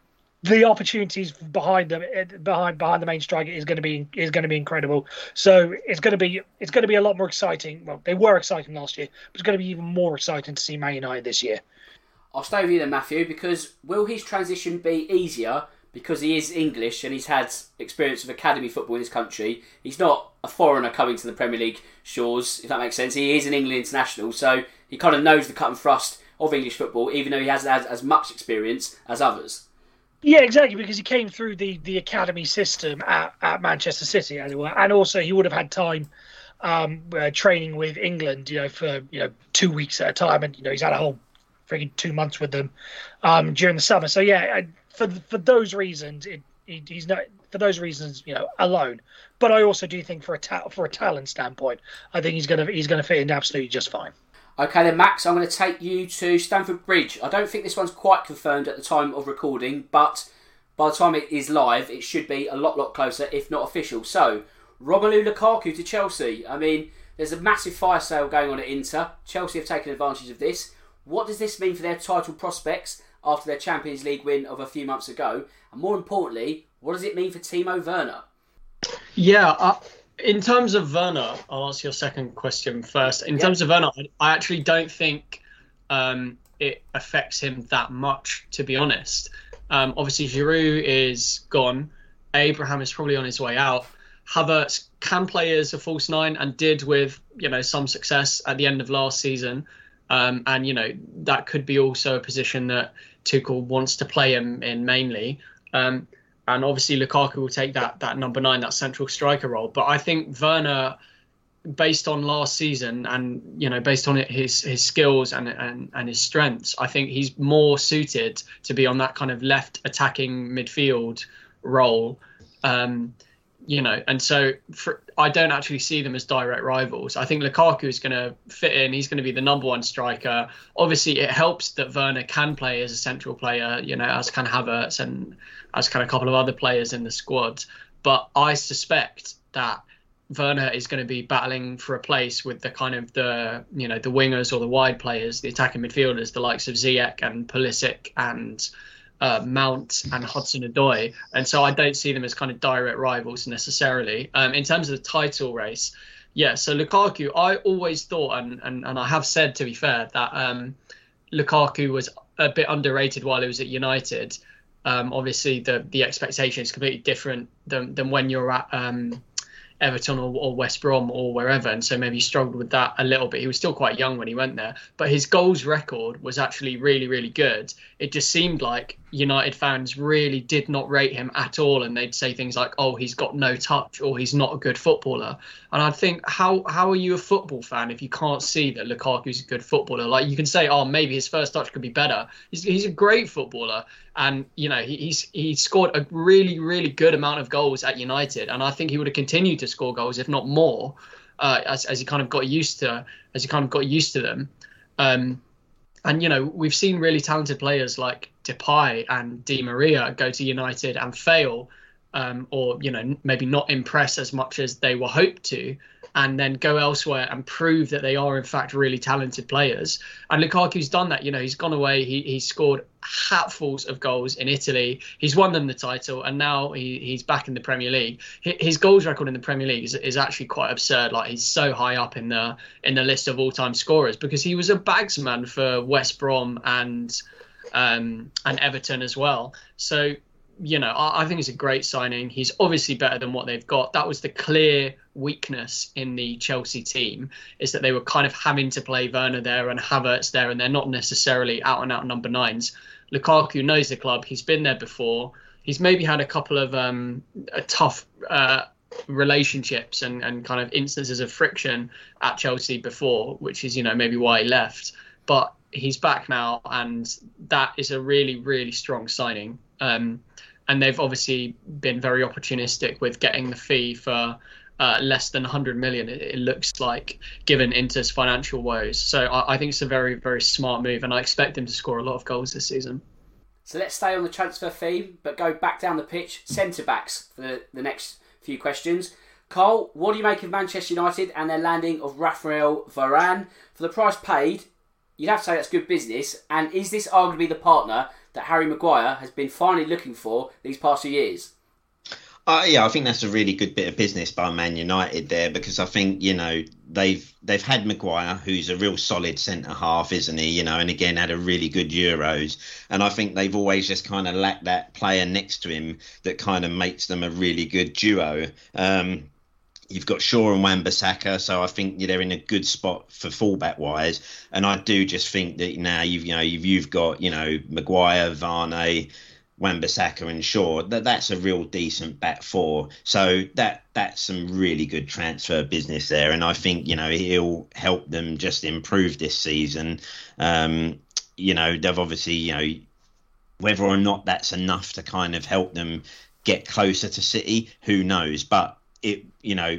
The opportunities behind them, behind behind the main striker, is going to be is going to be incredible. So it's going to be it's going to be a lot more exciting. Well, they were exciting last year, but it's going to be even more exciting to see Man United this year. I'll stay with you then, Matthew, because will his transition be easier because he is English and he's had experience of academy football in his country? He's not a foreigner coming to the Premier League shores, if that makes sense. He is an England international, so he kind of knows the cut and thrust of English football, even though he hasn't had as much experience as others. Yeah, exactly, because he came through the, the academy system at, at Manchester City, as it were, and also he would have had time um, uh, training with England, you know, for you know two weeks at a time, and you know he's had a whole freaking two months with them um, during the summer. So yeah, for for those reasons, it, it, he's not for those reasons, you know, alone. But I also do think for a ta- for a talent standpoint, I think he's gonna he's gonna fit in absolutely just fine. Okay then, Max, I'm going to take you to Stamford Bridge. I don't think this one's quite confirmed at the time of recording, but by the time it is live, it should be a lot lot closer, if not official. So Romelu Lukaku to Chelsea. I mean, there's a massive fire sale going on at Inter. Chelsea have taken advantage of this. What does this mean for their title prospects after their Champions League win of a few months ago? And more importantly, what does it mean for Timo Werner? Yeah, uh, in terms of Werner, I'll ask your second question first. In yep. terms of Werner, I actually don't think um, it affects him that much, to be honest. Um, obviously, Giroud is gone. Abraham is probably on his way out. Havertz can play as a false nine and did with, you know, some success at the end of last season. Um, and, you know, that could be also a position that Tuchel wants to play him in mainly. Um, and obviously Lukaku will take that that number nine, that central striker role. But I think Werner, based on last season and, you know, based on his his skills and, and, and his strengths, I think he's more suited to be on that kind of left attacking midfield role. Um You know, and so for, I don't actually see them as direct rivals. I think Lukaku is going to fit in. He's going to be the number one striker. Obviously, it helps that Werner can play as a central player, you know, as kind of Havertz and as kind of a couple of other players in the squad. But I suspect that Werner is going to be battling for a place with the kind of the, you know, the wingers or the wide players, the attacking midfielders, the likes of Ziyech and Pulisic and uh, Mount and Hudson-Odoi. And so I don't see them as kind of direct rivals necessarily. Um, in terms of the title race, yeah, so Lukaku, I always thought, and, and, and I have said, to be fair, that um, Lukaku was a bit underrated while he was at United. Um, obviously, the, the expectation is completely different than, than when you're at... Um, Everton or, or West Brom or wherever, and so maybe he struggled with that a little bit. He was still quite young when he went there, but his goals record was actually really, really good. It just seemed like United fans really did not rate him at all, and they'd say things like, oh, he's got no touch, or he's not a good footballer. And I think, how how are you a football fan if you can't see that Lukaku's a good footballer? Like, you can say, oh, maybe his first touch could be better. He's, he's a great footballer, and you know he, he's he scored a really, really good amount of goals at United, and I think he would have continued to score goals, if not more, uh, as as he kind of got used to as he kind of got used to them. Um, and you know, we've seen really talented players like Depay and Di Maria go to United and fail, um, or you know, maybe not impress as much as they were hoped to, and then go elsewhere and prove that they are in fact really talented players. And Lukaku's done that. You know, he's gone away. He he's scored hatfuls of goals in Italy. He's won them the title, and now he, he's back in the Premier League. His goals record in the Premier League is, is actually quite absurd. Like, he's so high up in the in the list of all-time scorers because he was a bagsman for West Brom and um, and Everton as well. So, you know, I, I think it's a great signing. He's obviously better than what they've got. That was the clear weakness in the Chelsea team, is that they were kind of having to play Werner there and Havertz there, and they're not necessarily out and out number nines. Lukaku knows the club. He's been there before. He's maybe had a couple of um, a tough uh, relationships and, and kind of instances of friction at Chelsea before, which is, you know, maybe why he left. But he's back now, and that is a really, really strong signing. Um, and they've obviously been very opportunistic with getting the fee for uh, less than one hundred million, it, it looks like, given Inter's financial woes. So I, I think it's a very, very smart move, and I expect him to score a lot of goals this season. So let's stay on the transfer theme, but go back down the pitch. Centre-backs for the, the next few questions. Carl, what do you make of Manchester United and their landing of Raphael Varane? For the price paid, you'd have to say that's good business. And is this arguably the partner that Harry Maguire has been finally looking for these past few years? Uh, yeah, I think that's a really good bit of business by Man United there, because I think, you know, they've they've had Maguire, who's a real solid centre half, isn't he? You know, and again had a really good Euros, and I think they've always just kind of lacked that player next to him that kind of makes them a really good duo. Um, You've got Shaw and Wan-Bissaka, so I think they're in a good spot for fullback wise. And I do just think that now you've you know you've you've got you know Maguire, Varane, Wan-Bissaka and Shaw. That that's a real decent back four. So that that's some really good transfer business there, and I think you know he'll help them just improve this season. Um, you know they've obviously you know whether or not that's enough to kind of help them get closer to City, who knows, but. It you know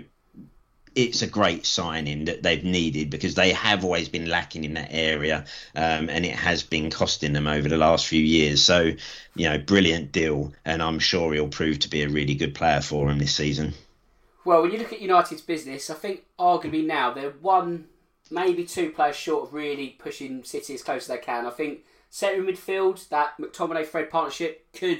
it's a great signing that they've needed, because they have always been lacking in that area, um, and it has been costing them over the last few years. So you know brilliant deal, and I'm sure he'll prove to be a really good player for them this season. Well, when you look at United's business, I think arguably now they're one, maybe two players short of really pushing City as close as they can. I think centre midfield, that McTominay-Fred partnership could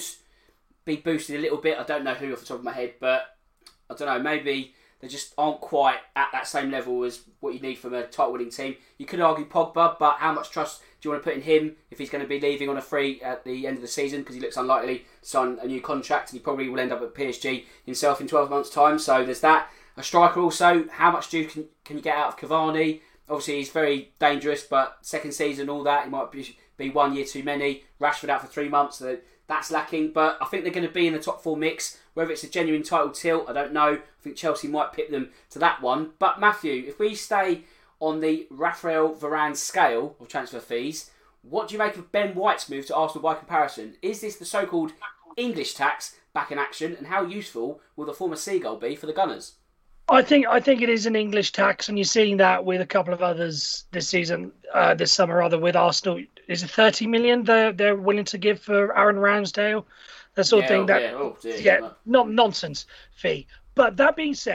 be boosted a little bit. I don't know who off the top of my head, but I don't know, maybe they just aren't quite at that same level as what you need from a title-winning team. You could argue Pogba, but how much trust do you want to put in him if he's going to be leaving on a free at the end of the season, because he looks unlikely to sign a new contract, and he probably will end up at P S G himself in twelve months' time. So there's that. A striker also, how much do you, can, can you get out of Cavani? Obviously, he's very dangerous, but second season, all that, he might be, be one year too many. Rashford out for three months, so that's lacking. But I think they're going to be in the top four mix. Whether it's a genuine title tilt, I don't know. I think Chelsea might pip them to that one. But Matthew, if we stay on the Raphael Varane scale of transfer fees, what do you make of Ben White's move to Arsenal by comparison? Is this the so-called English tax back in action, and how useful will the former Seagull be for the Gunners? I think I think it is an English tax, and you're seeing that with a couple of others this season, uh, this summer rather, with Arsenal. Is it thirty million they're, they're willing to give for Aaron Ramsdale? That sort yeah, of thing. Oh, that yeah, oh, dear, yeah, not nonsense fee. But that being said,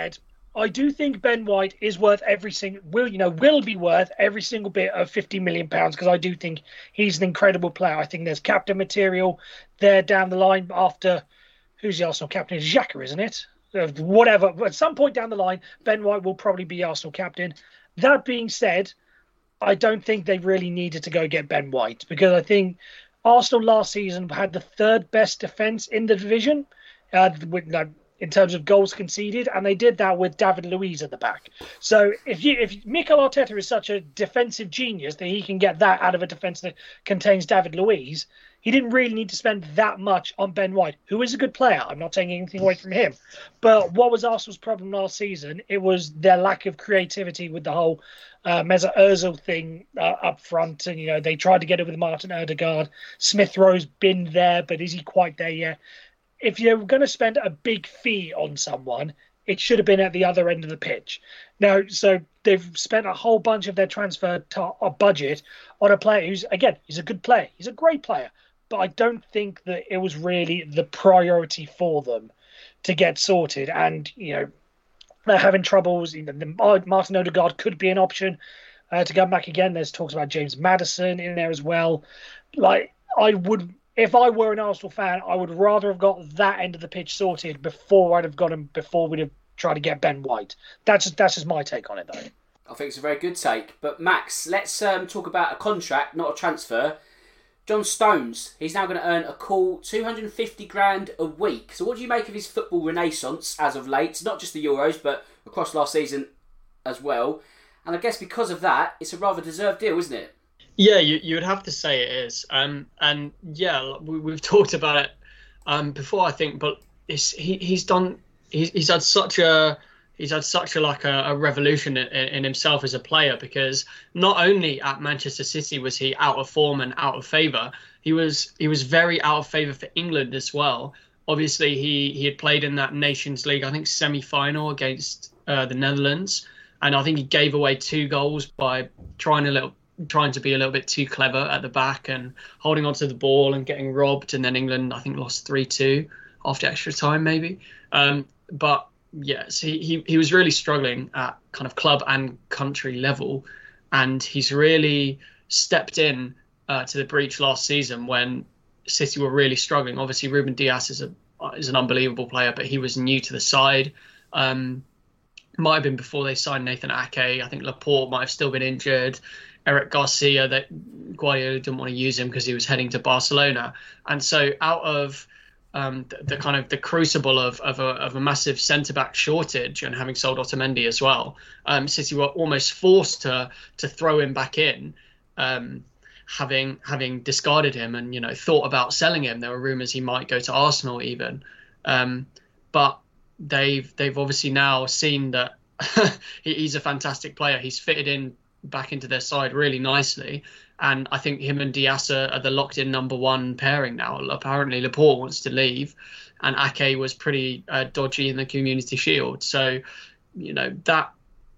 I do think Ben White is worth every single will you know will be worth every single bit of fifty million pounds, because I do think he's an incredible player. I think there's captain material there down the line after who's the Arsenal captain? It's Xhaka, isn't it? Uh, whatever. At some point down the line, Ben White will probably be Arsenal captain. That being said, I don't think they really needed to go get Ben White, because I think Arsenal last season had the third best defence in the division. Uh, with, uh, in terms of goals conceded, and they did that with David Luiz at the back. So if you if Mikel Arteta is such a defensive genius that he can get that out of a defence that contains David Luiz, he didn't really need to spend that much on Ben White, who is a good player. I'm not taking anything away from him. But what was Arsenal's problem last season? It was their lack of creativity with the whole uh, Mesut Ozil thing uh, up front. And, you know, they tried to get it with Martin Odegaard. Smith Rowe's been there, but is he quite there yet? If you're going to spend a big fee on someone, it should have been at the other end of the pitch. Now, so they've spent a whole bunch of their transfer to- budget on a player who's, again, he's a good player. He's a great player. But I don't think that it was really the priority for them to get sorted. And, you know, they're having troubles. You know, the, Martin Odegaard could be an option uh, to come back again. There's talks about James Maddison in there as well. Like, I would... If I were an Arsenal fan, I would rather have got that end of the pitch sorted before I'd have got him, before we'd have tried to get Ben White. That's just, that's just my take on it, though. I think it's a very good take. But Max, let's um, talk about a contract, not a transfer. John Stones, he's now going to earn a cool two hundred fifty grand a week. So what do you make of his football renaissance as of late? Not just the Euros, but across last season as well. And I guess because of that, it's a rather deserved deal, isn't it? Yeah, you you would have to say it is. Um, and yeah, we, we've talked about it um, before, I think. But it's, he he's done. He's he's had such a he's had such a like a, a revolution in, in himself as a player, because not only at Manchester City was he out of form and out of favour, he was he was very out of favour for England as well. Obviously, he he had played in that Nations League, I think, semi-final against uh, the Netherlands, and I think he gave away two goals by trying a little. trying to be a little bit too clever at the back and holding onto the ball and getting robbed. And then England, I think, lost three two after extra time, maybe. Um, but yes, he, he, he was really struggling at kind of club and country level. And he's really stepped in uh, to the breach last season when City were really struggling. Obviously, Ruben Dias is a is an unbelievable player, but he was new to the side. Um, might have been before they signed Nathan Ake. I think Laporte might have still been injured. Eric Garcia, that Guardiola didn't want to use him because he was heading to Barcelona. And so out of um, the, the kind of the crucible of, of, a, of a massive centre-back shortage and having sold Otamendi as well, um, City were almost forced to to throw him back in, um, having having discarded him and, you know, thought about selling him. There were rumours he might go to Arsenal even. Um, but they've they've obviously now seen that he, he's a fantastic player. He's fitted in back into their side really nicely, and I think him and Dias are the locked-in number one pairing now. Apparently Laporte wants to leave, and Ake was pretty uh, dodgy in the Community Shield. So, you know, that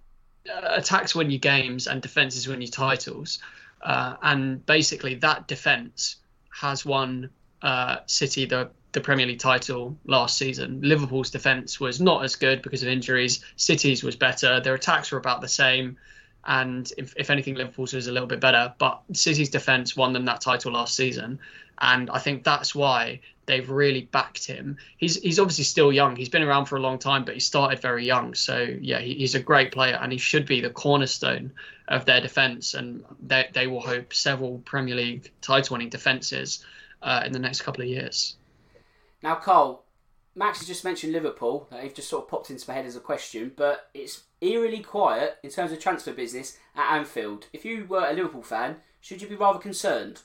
uh, attacks win you games and defences win you titles, uh, and basically that defence has won uh, City the the Premier League title last season. Liverpool's defence was not as good because of injuries. City's was better. Their attacks were about the same. And if, if anything, Liverpool's was a little bit better. But City's defence won them that title last season. And I think that's why they've really backed him. He's he's obviously still young. He's been around for a long time, but he started very young. So, yeah, he, he's a great player, and he should be the cornerstone of their defence. And they, they will hope several Premier League title-winning defences uh, in the next couple of years. Now, Cole, Max has just mentioned Liverpool. They've just sort of popped into my head as a question, but it's eerily quiet in terms of transfer business at Anfield. If you were a Liverpool fan, should you be rather concerned?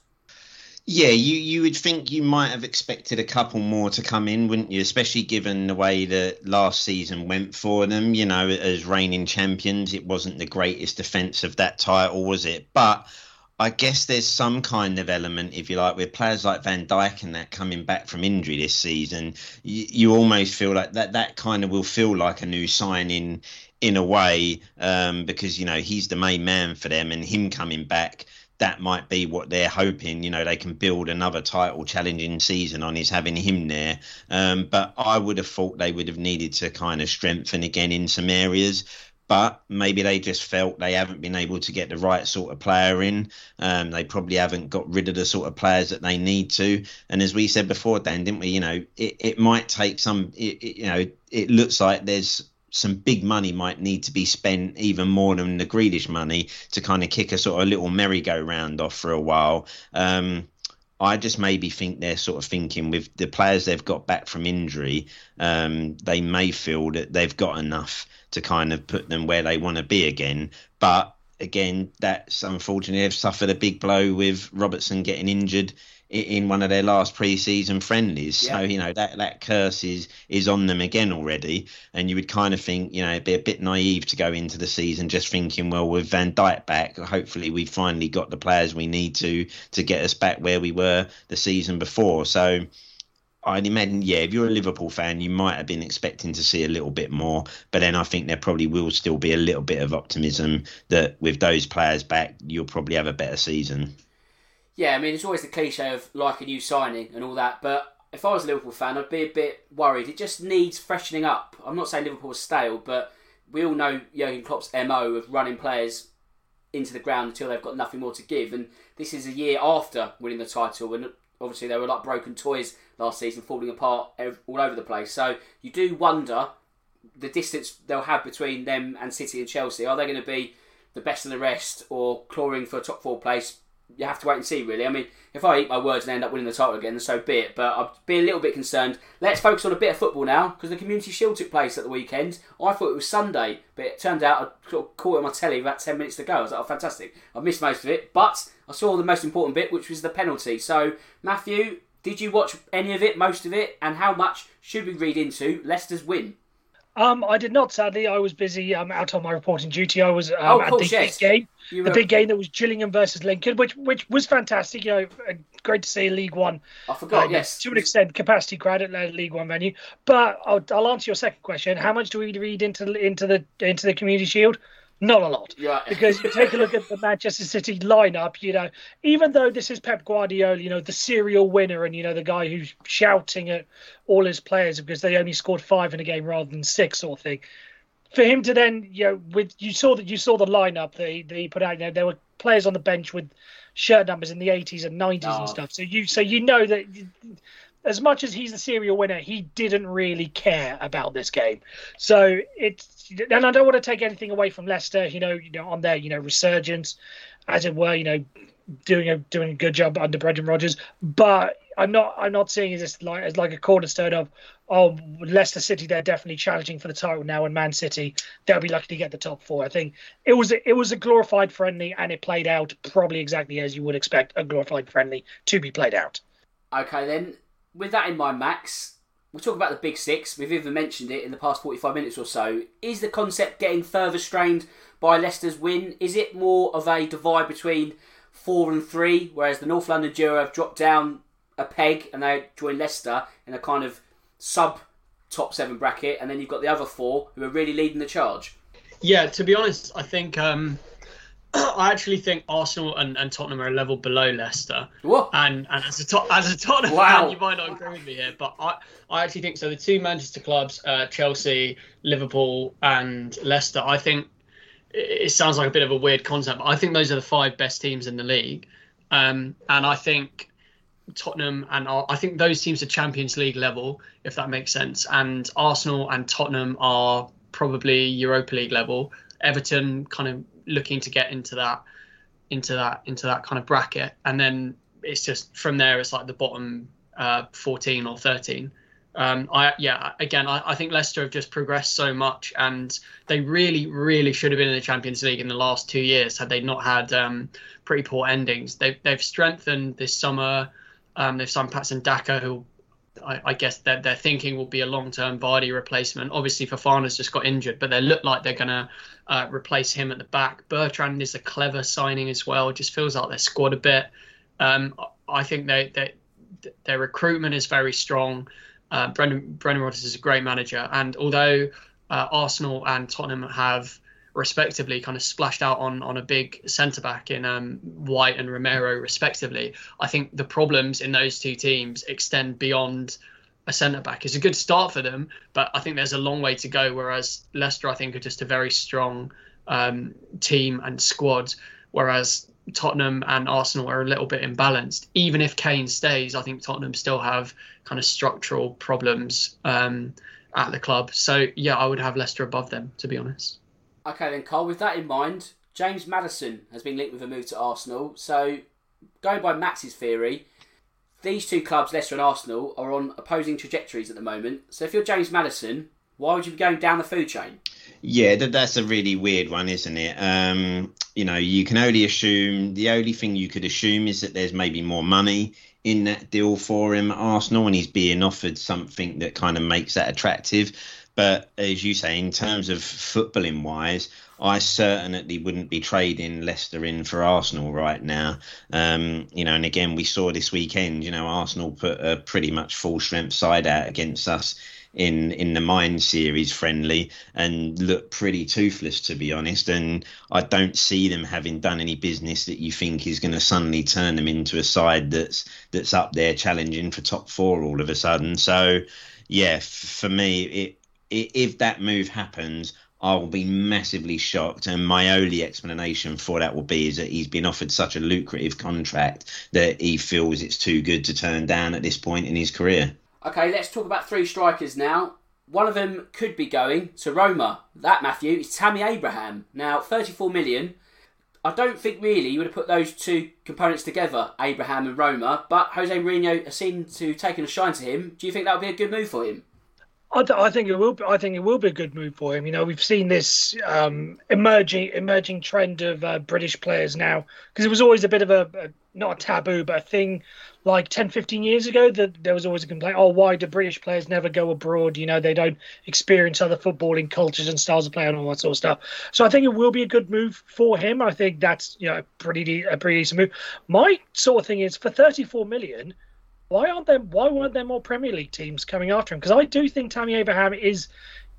Yeah, you, you would think you might have expected a couple more to come in, wouldn't you? Especially given the way that last season went for them. You know, as reigning champions, it wasn't the greatest defence of that title, was it? But I guess there's some kind of element, if you like, with players like Van Dijk and that coming back from injury this season. You, you almost feel like that that kind of will feel like a new signing in a way, um, because, you know, he's the main man for them, and him coming back that might be what they're hoping. You know, they can build another title challenging season on his having him there. Um, but I would have thought they would have needed to kind of strengthen again in some areas. But maybe they just felt they haven't been able to get the right sort of player in. Um, they probably haven't got rid of the sort of players that they need to. And as we said before, Dan, didn't we? You know, it, it might take some, it, it, you know, it looks like there's some big money might need to be spent, even more than the Grealish money, to kind of kick a sort of little merry-go-round off for a while. Um, I just maybe think they're sort of thinking with the players they've got back from injury, um, they may feel that they've got enough to kind of put them where they want to be again. But again, that's unfortunately they've suffered a big blow with Robertson getting injured in one of their last pre-season friendlies. Yeah. So, you know, that, that curse is, is on them again already. And you would kind of think, you know, it'd be a bit naive to go into the season just thinking, well, with Van Dijk back, hopefully we finally got the players we need to to get us back where we were the season before. So I'd imagine, yeah, if you're a Liverpool fan, you might have been expecting to see a little bit more. But then I think there probably will still be a little bit of optimism that with those players back, you'll probably have a better season. Yeah, I mean, it's always the cliche of like a new signing and all that, but if I was a Liverpool fan, I'd be a bit worried. It just needs freshening up. I'm not saying Liverpool's stale, but we all know Jurgen Klopp's M O of running players into the ground until they've got nothing more to give, and this is a year after winning the title, and obviously they were like broken toys last season, falling apart all over the place. So you do wonder the distance they'll have between them and City and Chelsea. Are they going to be the best of the rest or clawing for a top four place? You have to wait and see, really. I mean, if I eat my words and end up winning the title again, then so be it. But I'd be a little bit concerned. Let's focus on a bit of football now, because the Community Shield took place at the weekend. I thought it was Sunday, but it turned out I sort of caught it on my telly about ten minutes to go. I was like, oh, fantastic. I missed most of it, but I saw the most important bit, which was the penalty. So, Matthew, did you watch any of it, most of it, and how much should we read into Leicester's win? Um, I did not, sadly. I was busy um, out on my reporting duty. I was um, oh, at cool, the yes. big game, you the were... big game that was Gillingham versus Lincoln, which which was fantastic. You know, great to see League One. I forgot. Uh, yes, to an extent, capacity crowd at the League One venue. But I'll, I'll answer your second question. How much do we read into into the into the Community Shield? Not a lot, yeah. Because you take a look at the Manchester City lineup. You know, even though this is Pep Guardiola, you know, the serial winner, and you know the guy who's shouting at all his players because they only scored five in a game rather than six, sort of thing. For him to then, you know, with you saw that you saw the lineup that he, that he put out. You know, there were players on the bench with shirt numbers in the eighties and nineties oh. and stuff. So you, so you know that as much as he's the serial winner, he didn't really care about this game. So it's, and I don't want to take anything away from Leicester. You know, you know, on their, you know, resurgence, as it were. You know, doing a doing a good job under Brendan Rodgers, but I'm not I'm not seeing this like as like a cornerstone of oh Leicester City, they're definitely challenging for the title now, and Man City, they'll be lucky to get the top four. I think it was a, it was a glorified friendly, and it played out probably exactly as you would expect a glorified friendly to be played out. Okay, then with that in mind, Max, we'll talk about the Big Six. We've even mentioned it in the past forty-five minutes or so. Is the concept getting further strained by Leicester's win? Is it more of a divide between four and three, whereas the North London duo have dropped down a peg and they join Leicester in a kind of sub top seven bracket, and then you've got the other four who are really leading the charge? Yeah, to be honest, I think um, I actually think Arsenal and, and Tottenham are a level below Leicester. What? And and as a to- as a Tottenham wow. fan, you might not agree with me here, but I, I actually think so. The two Manchester clubs, uh, Chelsea, Liverpool, and Leicester, I think it, it sounds like a bit of a weird concept, but I think those are the five best teams in the league, um, and I think Tottenham and I think those teams are Champions League level, if that makes sense. And Arsenal and Tottenham are probably Europa League level. Everton kind of looking to get into that, into that, into that kind of bracket. And then it's just from there, it's like the bottom uh, fourteen or thirteen. Um, I yeah, again, I, I think Leicester have just progressed so much, and they really, really should have been in the Champions League in the last two years had they not had um, pretty poor endings. They've they've strengthened this summer. Um, they've signed Patson Daka, who I, I guess they're, they're thinking will be a long-term Vardy replacement. Obviously, Fofana's just got injured, but they look like they're going to uh, replace him at the back. Bertrand is a clever signing as well. It just feels like they're squad a bit. Um, I think they, they, their recruitment is very strong. Uh, Brendan, Brendan Rodgers is a great manager. And although uh, Arsenal and Tottenham have respectively, kind of splashed out on on a big centre back in um, White and Romero, respectively. I think the problems in those two teams extend beyond a centre back. It's a good start for them, but I think there's a long way to go. Whereas Leicester, I think, are just a very strong um, team and squad, whereas Tottenham and Arsenal are a little bit imbalanced. Even if Kane stays, I think Tottenham still have kind of structural problems um, at the club. So yeah, I would have Leicester above them, to be honest. Okay then, Cole, with that in mind, James Maddison has been linked with a move to Arsenal. So going by Max's theory, these two clubs, Leicester and Arsenal, are on opposing trajectories at the moment. So if you're James Maddison, why would you be going down the food chain? Yeah, that, that's a really weird one, isn't it? Um, you know, you can only assume, the only thing you could assume is that there's maybe more money in that deal for him at Arsenal, and he's being offered something that kind of makes that attractive. But as you say, in terms of footballing wise, I certainly wouldn't be trading Leicester in for Arsenal right now. Um, you know, and again, we saw this weekend, you know, Arsenal put a pretty much full strength side out against us in in the Mind series friendly and look pretty toothless, to be honest. And I don't see them having done any business that you think is going to suddenly turn them into a side that's that's up there challenging for top four all of a sudden. So yeah, f- for me, it, it if that move happens, I will be massively shocked. And my only explanation for that will be is that he's been offered such a lucrative contract that he feels it's too good to turn down at this point in his career. Okay, let's talk about three strikers now. One of them could be going to Roma. That, Matthew, is Tammy Abraham. Now, thirty-four million. I don't think really you would have put those two components together, Abraham and Roma, but Jose Mourinho seemed to have taken a shine to him. Do you think that would be a good move for him? I, th- I think it will. Be, I think it will be a good move for him. You know, we've seen this um, emerging emerging trend of uh, British players now, because it was always a bit of a, a not a taboo, but a thing like ten, fifteen years ago that there was always a complaint. Oh, why do British players never go abroad? You know, they don't experience other footballing cultures and styles of play and all that sort of stuff. So I think it will be a good move for him. I think that's, you know, a pretty de- a pretty decent move. My sort of thing is for thirty-four million. Why aren't there? Why weren't there more Premier League teams coming after him? Because I do think Tammy Abraham is,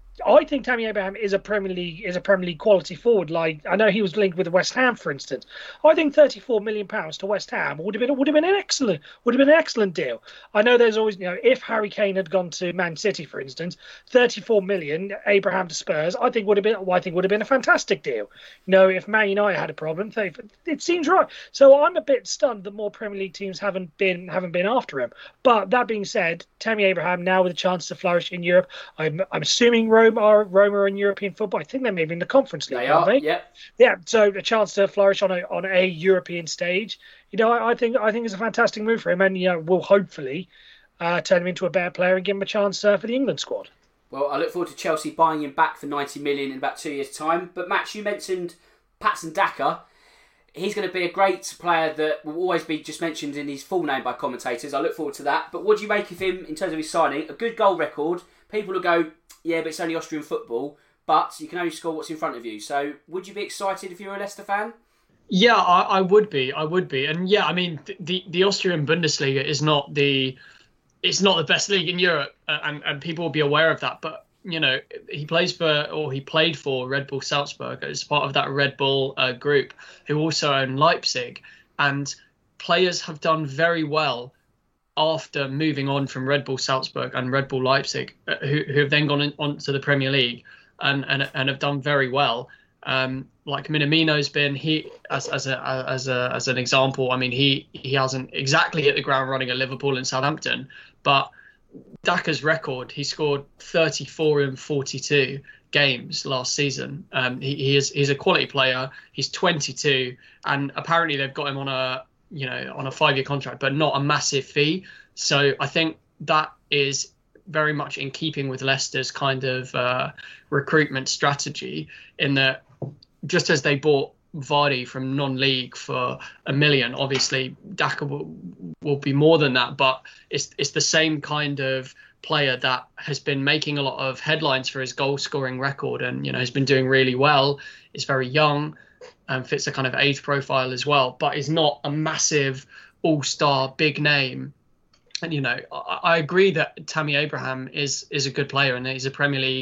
I think Tammy Abraham is a Premier League is a Premier League quality forward. Like, I know he was linked with West Ham, for instance. I think thirty-four million pounds to West Ham would have been would have been an excellent would have been an excellent deal. I know there's always, you know, if Harry Kane had gone to Man City, for instance, thirty-four million Abraham to Spurs, I think would have been I think would have been a fantastic deal. You know, if Man United had a problem, they, it seems right. So I'm a bit stunned that more Premier League teams haven't been haven't been after him. But that being said, Tammy Abraham now with a chance to flourish in Europe. I'm I'm assuming Rome Are, Roma are in European football. I think they're maybe in the Conference League, they aren't are, they? yeah. Yeah, so a chance to flourish on a on a European stage. You know, I, I think I think it's a fantastic move for him, and you know, will hopefully uh, turn him into a better player and give him a chance uh, for the England squad. Well, I look forward to Chelsea buying him back for ninety million in about two years' time. But Max, you mentioned Patson Daka. He's going to be a great player that will always be just mentioned in his full name by commentators. I look forward to that. But what do you make of him in terms of his signing? A good goal record. People will go, yeah, but it's only Austrian football. But you can only score what's in front of you. So would you be excited if you're a Leicester fan? Yeah, I, I would be. I would be. And yeah, I mean, the, the Austrian Bundesliga is not the it's not the best league in Europe, and, and people will be aware of that. But, you know, he plays for, or he played for Red Bull Salzburg as part of that Red Bull uh, group, who also own Leipzig. And players have done very well after moving on from Red Bull Salzburg and Red Bull Leipzig, uh, who, who have then gone in, on to the Premier League and, and, and have done very well. Um, like Minamino's been he as as a as a as an example. I mean, he he hasn't exactly hit the ground running at Liverpool and Southampton, but Daka's record, he scored thirty-four in forty-two games last season. Um, he, he is he's a quality player. He's twenty-two, and apparently they've got him on a you know on a five-year contract, but not a massive fee. So I think that is very much in keeping with Leicester's kind of uh, recruitment strategy, in that just as they bought Vardy from non-league for a million, obviously Daka will, will be more than that, but it's it's the same kind of player that has been making a lot of headlines for his goal scoring record, and you know has been doing really well. Is very young and fits a kind of age profile as well, but is not a massive all-star big name. And you know I, I agree that Tammy Abraham is is a good player and he's a Premier League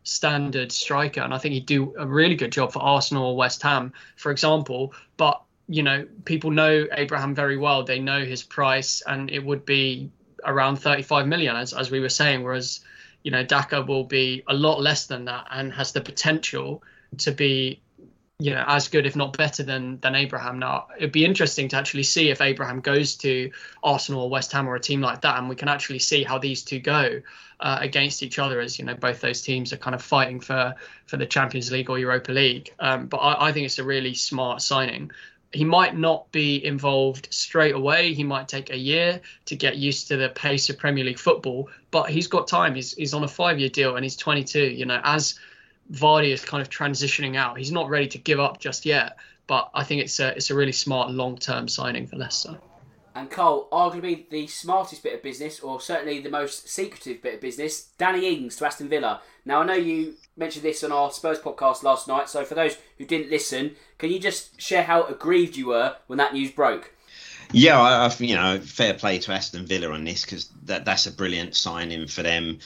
standard striker, and I think he'd do a really good job for Arsenal or West Ham, for example. But, you know, people know Abraham very well. They know his price, and it would be around thirty-five million, as, as we were saying, whereas, you know, Daka will be a lot less than that and has the potential to be, you know, as good, if not better than than Abraham. Now, it'd be interesting to actually see if Abraham goes to Arsenal or West Ham or a team like that, and we can actually see how these two go uh, against each other, as, you know, both those teams are kind of fighting for, for the Champions League or Europa League. Um, but I, I think it's a really smart signing. He might not be involved straight away. He might take a year to get used to the pace of Premier League football, but he's got time. He's, he's on a five-year deal and he's twenty-two. You know, as Vardy is kind of transitioning out, he's not ready to give up just yet, but I think it's a, it's a really smart long-term signing for Leicester. And Cole, arguably the smartest bit of business, or certainly the most secretive bit of business, Danny Ings to Aston Villa. Now, I know you mentioned this on our Spurs podcast last night, so for those who didn't listen, can you just share how aggrieved you were when that news broke? Yeah, I, you know, fair play to Aston Villa on this, because that, that's a brilliant signing for them,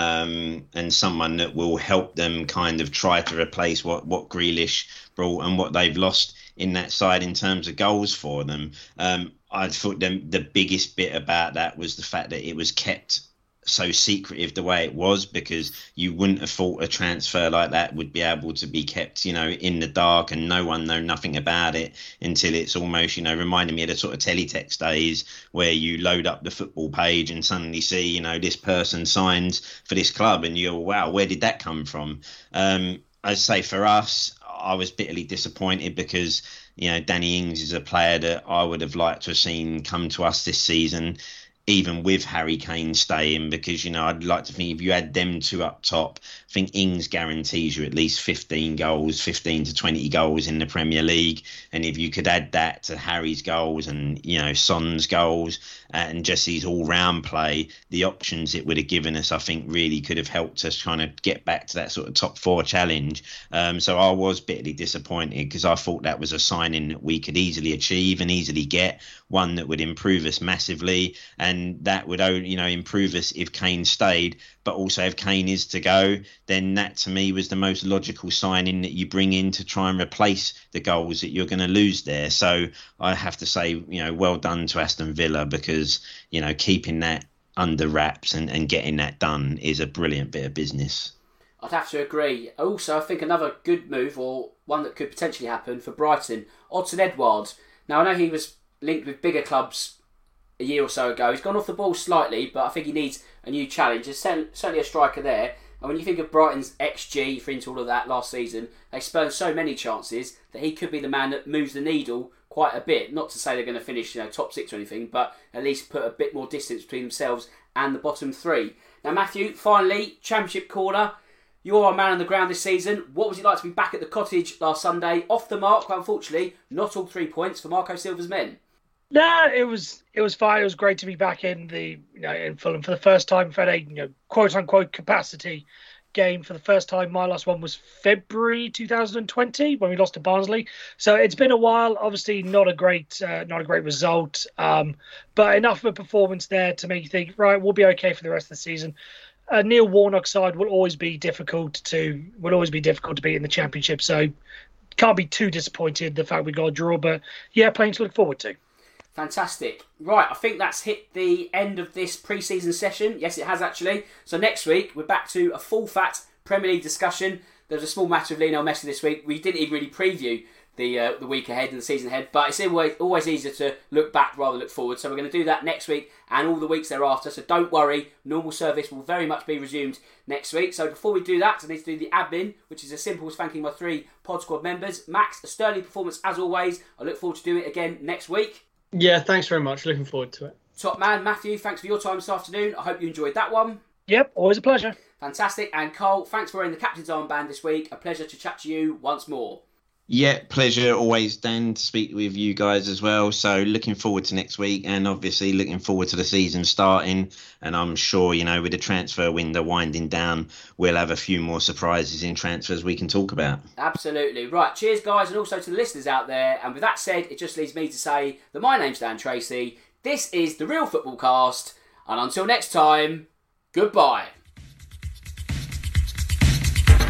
um, and someone that will help them kind of try to replace what, what Grealish brought and what they've lost in that side in terms of goals for them. Um, I thought the, the biggest bit about that was the fact that it was kept so secretive the way it was, because you wouldn't have thought a transfer like that would be able to be kept, you know, in the dark and no one know nothing about it until it's almost, you know, reminding me of the sort of teletext days where you load up the football page and suddenly see, you know, this person signs for this club and you go, wow, where did that come from? Um, I'd say for us, I was bitterly disappointed because, you know, Danny Ings is a player that I would have liked to have seen come to us this season, even with Harry Kane staying, because, you know, I'd like to think if you had them two up top, I think Ings guarantees you at least fifteen goals, fifteen to twenty goals in the Premier League. And if you could add that to Harry's goals and, you know, Son's goals and just his all-round play, the options it would have given us, I think, really could have helped us kind of get back to that sort of top four challenge. Um, so I was bitterly disappointed because I thought that was a signing that we could easily achieve and easily get, one that would improve us massively, and that would, you know, improve us if Kane stayed. But also if Kane is to go, then that to me was the most logical signing that you bring in to try and replace the goals that you're going to lose there. So I have to say, you know, well done to Aston Villa, because, you know, keeping that under wraps and, and getting that done is a brilliant bit of business. I'd have to agree. Also, I think another good move, or one that could potentially happen for Brighton, Odsonne Edouard. Now, I know he was linked with bigger clubs a year or so ago. He's gone off the ball slightly, but I think he needs a new challenge. There's certainly a striker there. And when you think of Brighton's X G for into all of that last season, they spurned so many chances that he could be the man that moves the needle quite a bit. Not to say they're going to finish, you know, top six or anything, but at least put a bit more distance between themselves and the bottom three. Now, Matthew, finally, Championship Corner. You're our man on the ground this season. What was it like to be back at the Cottage last Sunday? Off the mark, but unfortunately, not all three points for Marco Silva's men. Nah, it was it was fine. It was great to be back in the you know in Fulham for the first time for a you know quote unquote capacity game for the first time. My last one was February two thousand twenty when we lost to Barnsley. So it's been a while. Obviously, not a great uh, not a great result, um, but enough of a performance there to make you think, right, we'll be okay for the rest of the season. Uh, Neil Warnock's side will always be difficult to will always be difficult to beat in the Championship. So can't be too disappointed the fact we got a draw. But yeah, plenty to look forward to. Fantastic. Right, I think that's hit the end of this pre-season session. Yes, it has actually. So next week, we're back to a full-fat Premier League discussion. There was a small matter of Lionel Messi this week. We didn't even really preview the uh, the week ahead and the season ahead, but it's always, always easier to look back rather than look forward. So we're going to do that next week and all the weeks thereafter. So don't worry, normal service will very much be resumed next week. So before we do that, I need to do the admin, which is as simple as thanking my three Pod Squad members. Max, a sterling performance as always. I look forward to doing it again next week. Yeah, thanks very much. Looking forward to it. Top man, Matthew, thanks for your time this afternoon. I hope you enjoyed that one. Yep, always a pleasure. Fantastic. And Cole, thanks for wearing the captain's armband this week. A pleasure to chat to you once more. Yeah, pleasure always, Dan, to speak with you guys as well. So looking forward to next week, and obviously looking forward to the season starting. And I'm sure, you know, with the transfer window winding down, we'll have a few more surprises in transfers we can talk about. Absolutely. Right, cheers guys, and also to the listeners out there. And with that said, it just leaves me to say that my name's Dan Tracy. This is The Real Football Cast. And until next time, goodbye.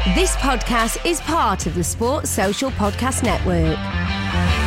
This podcast is part of the Sports Social Podcast Network.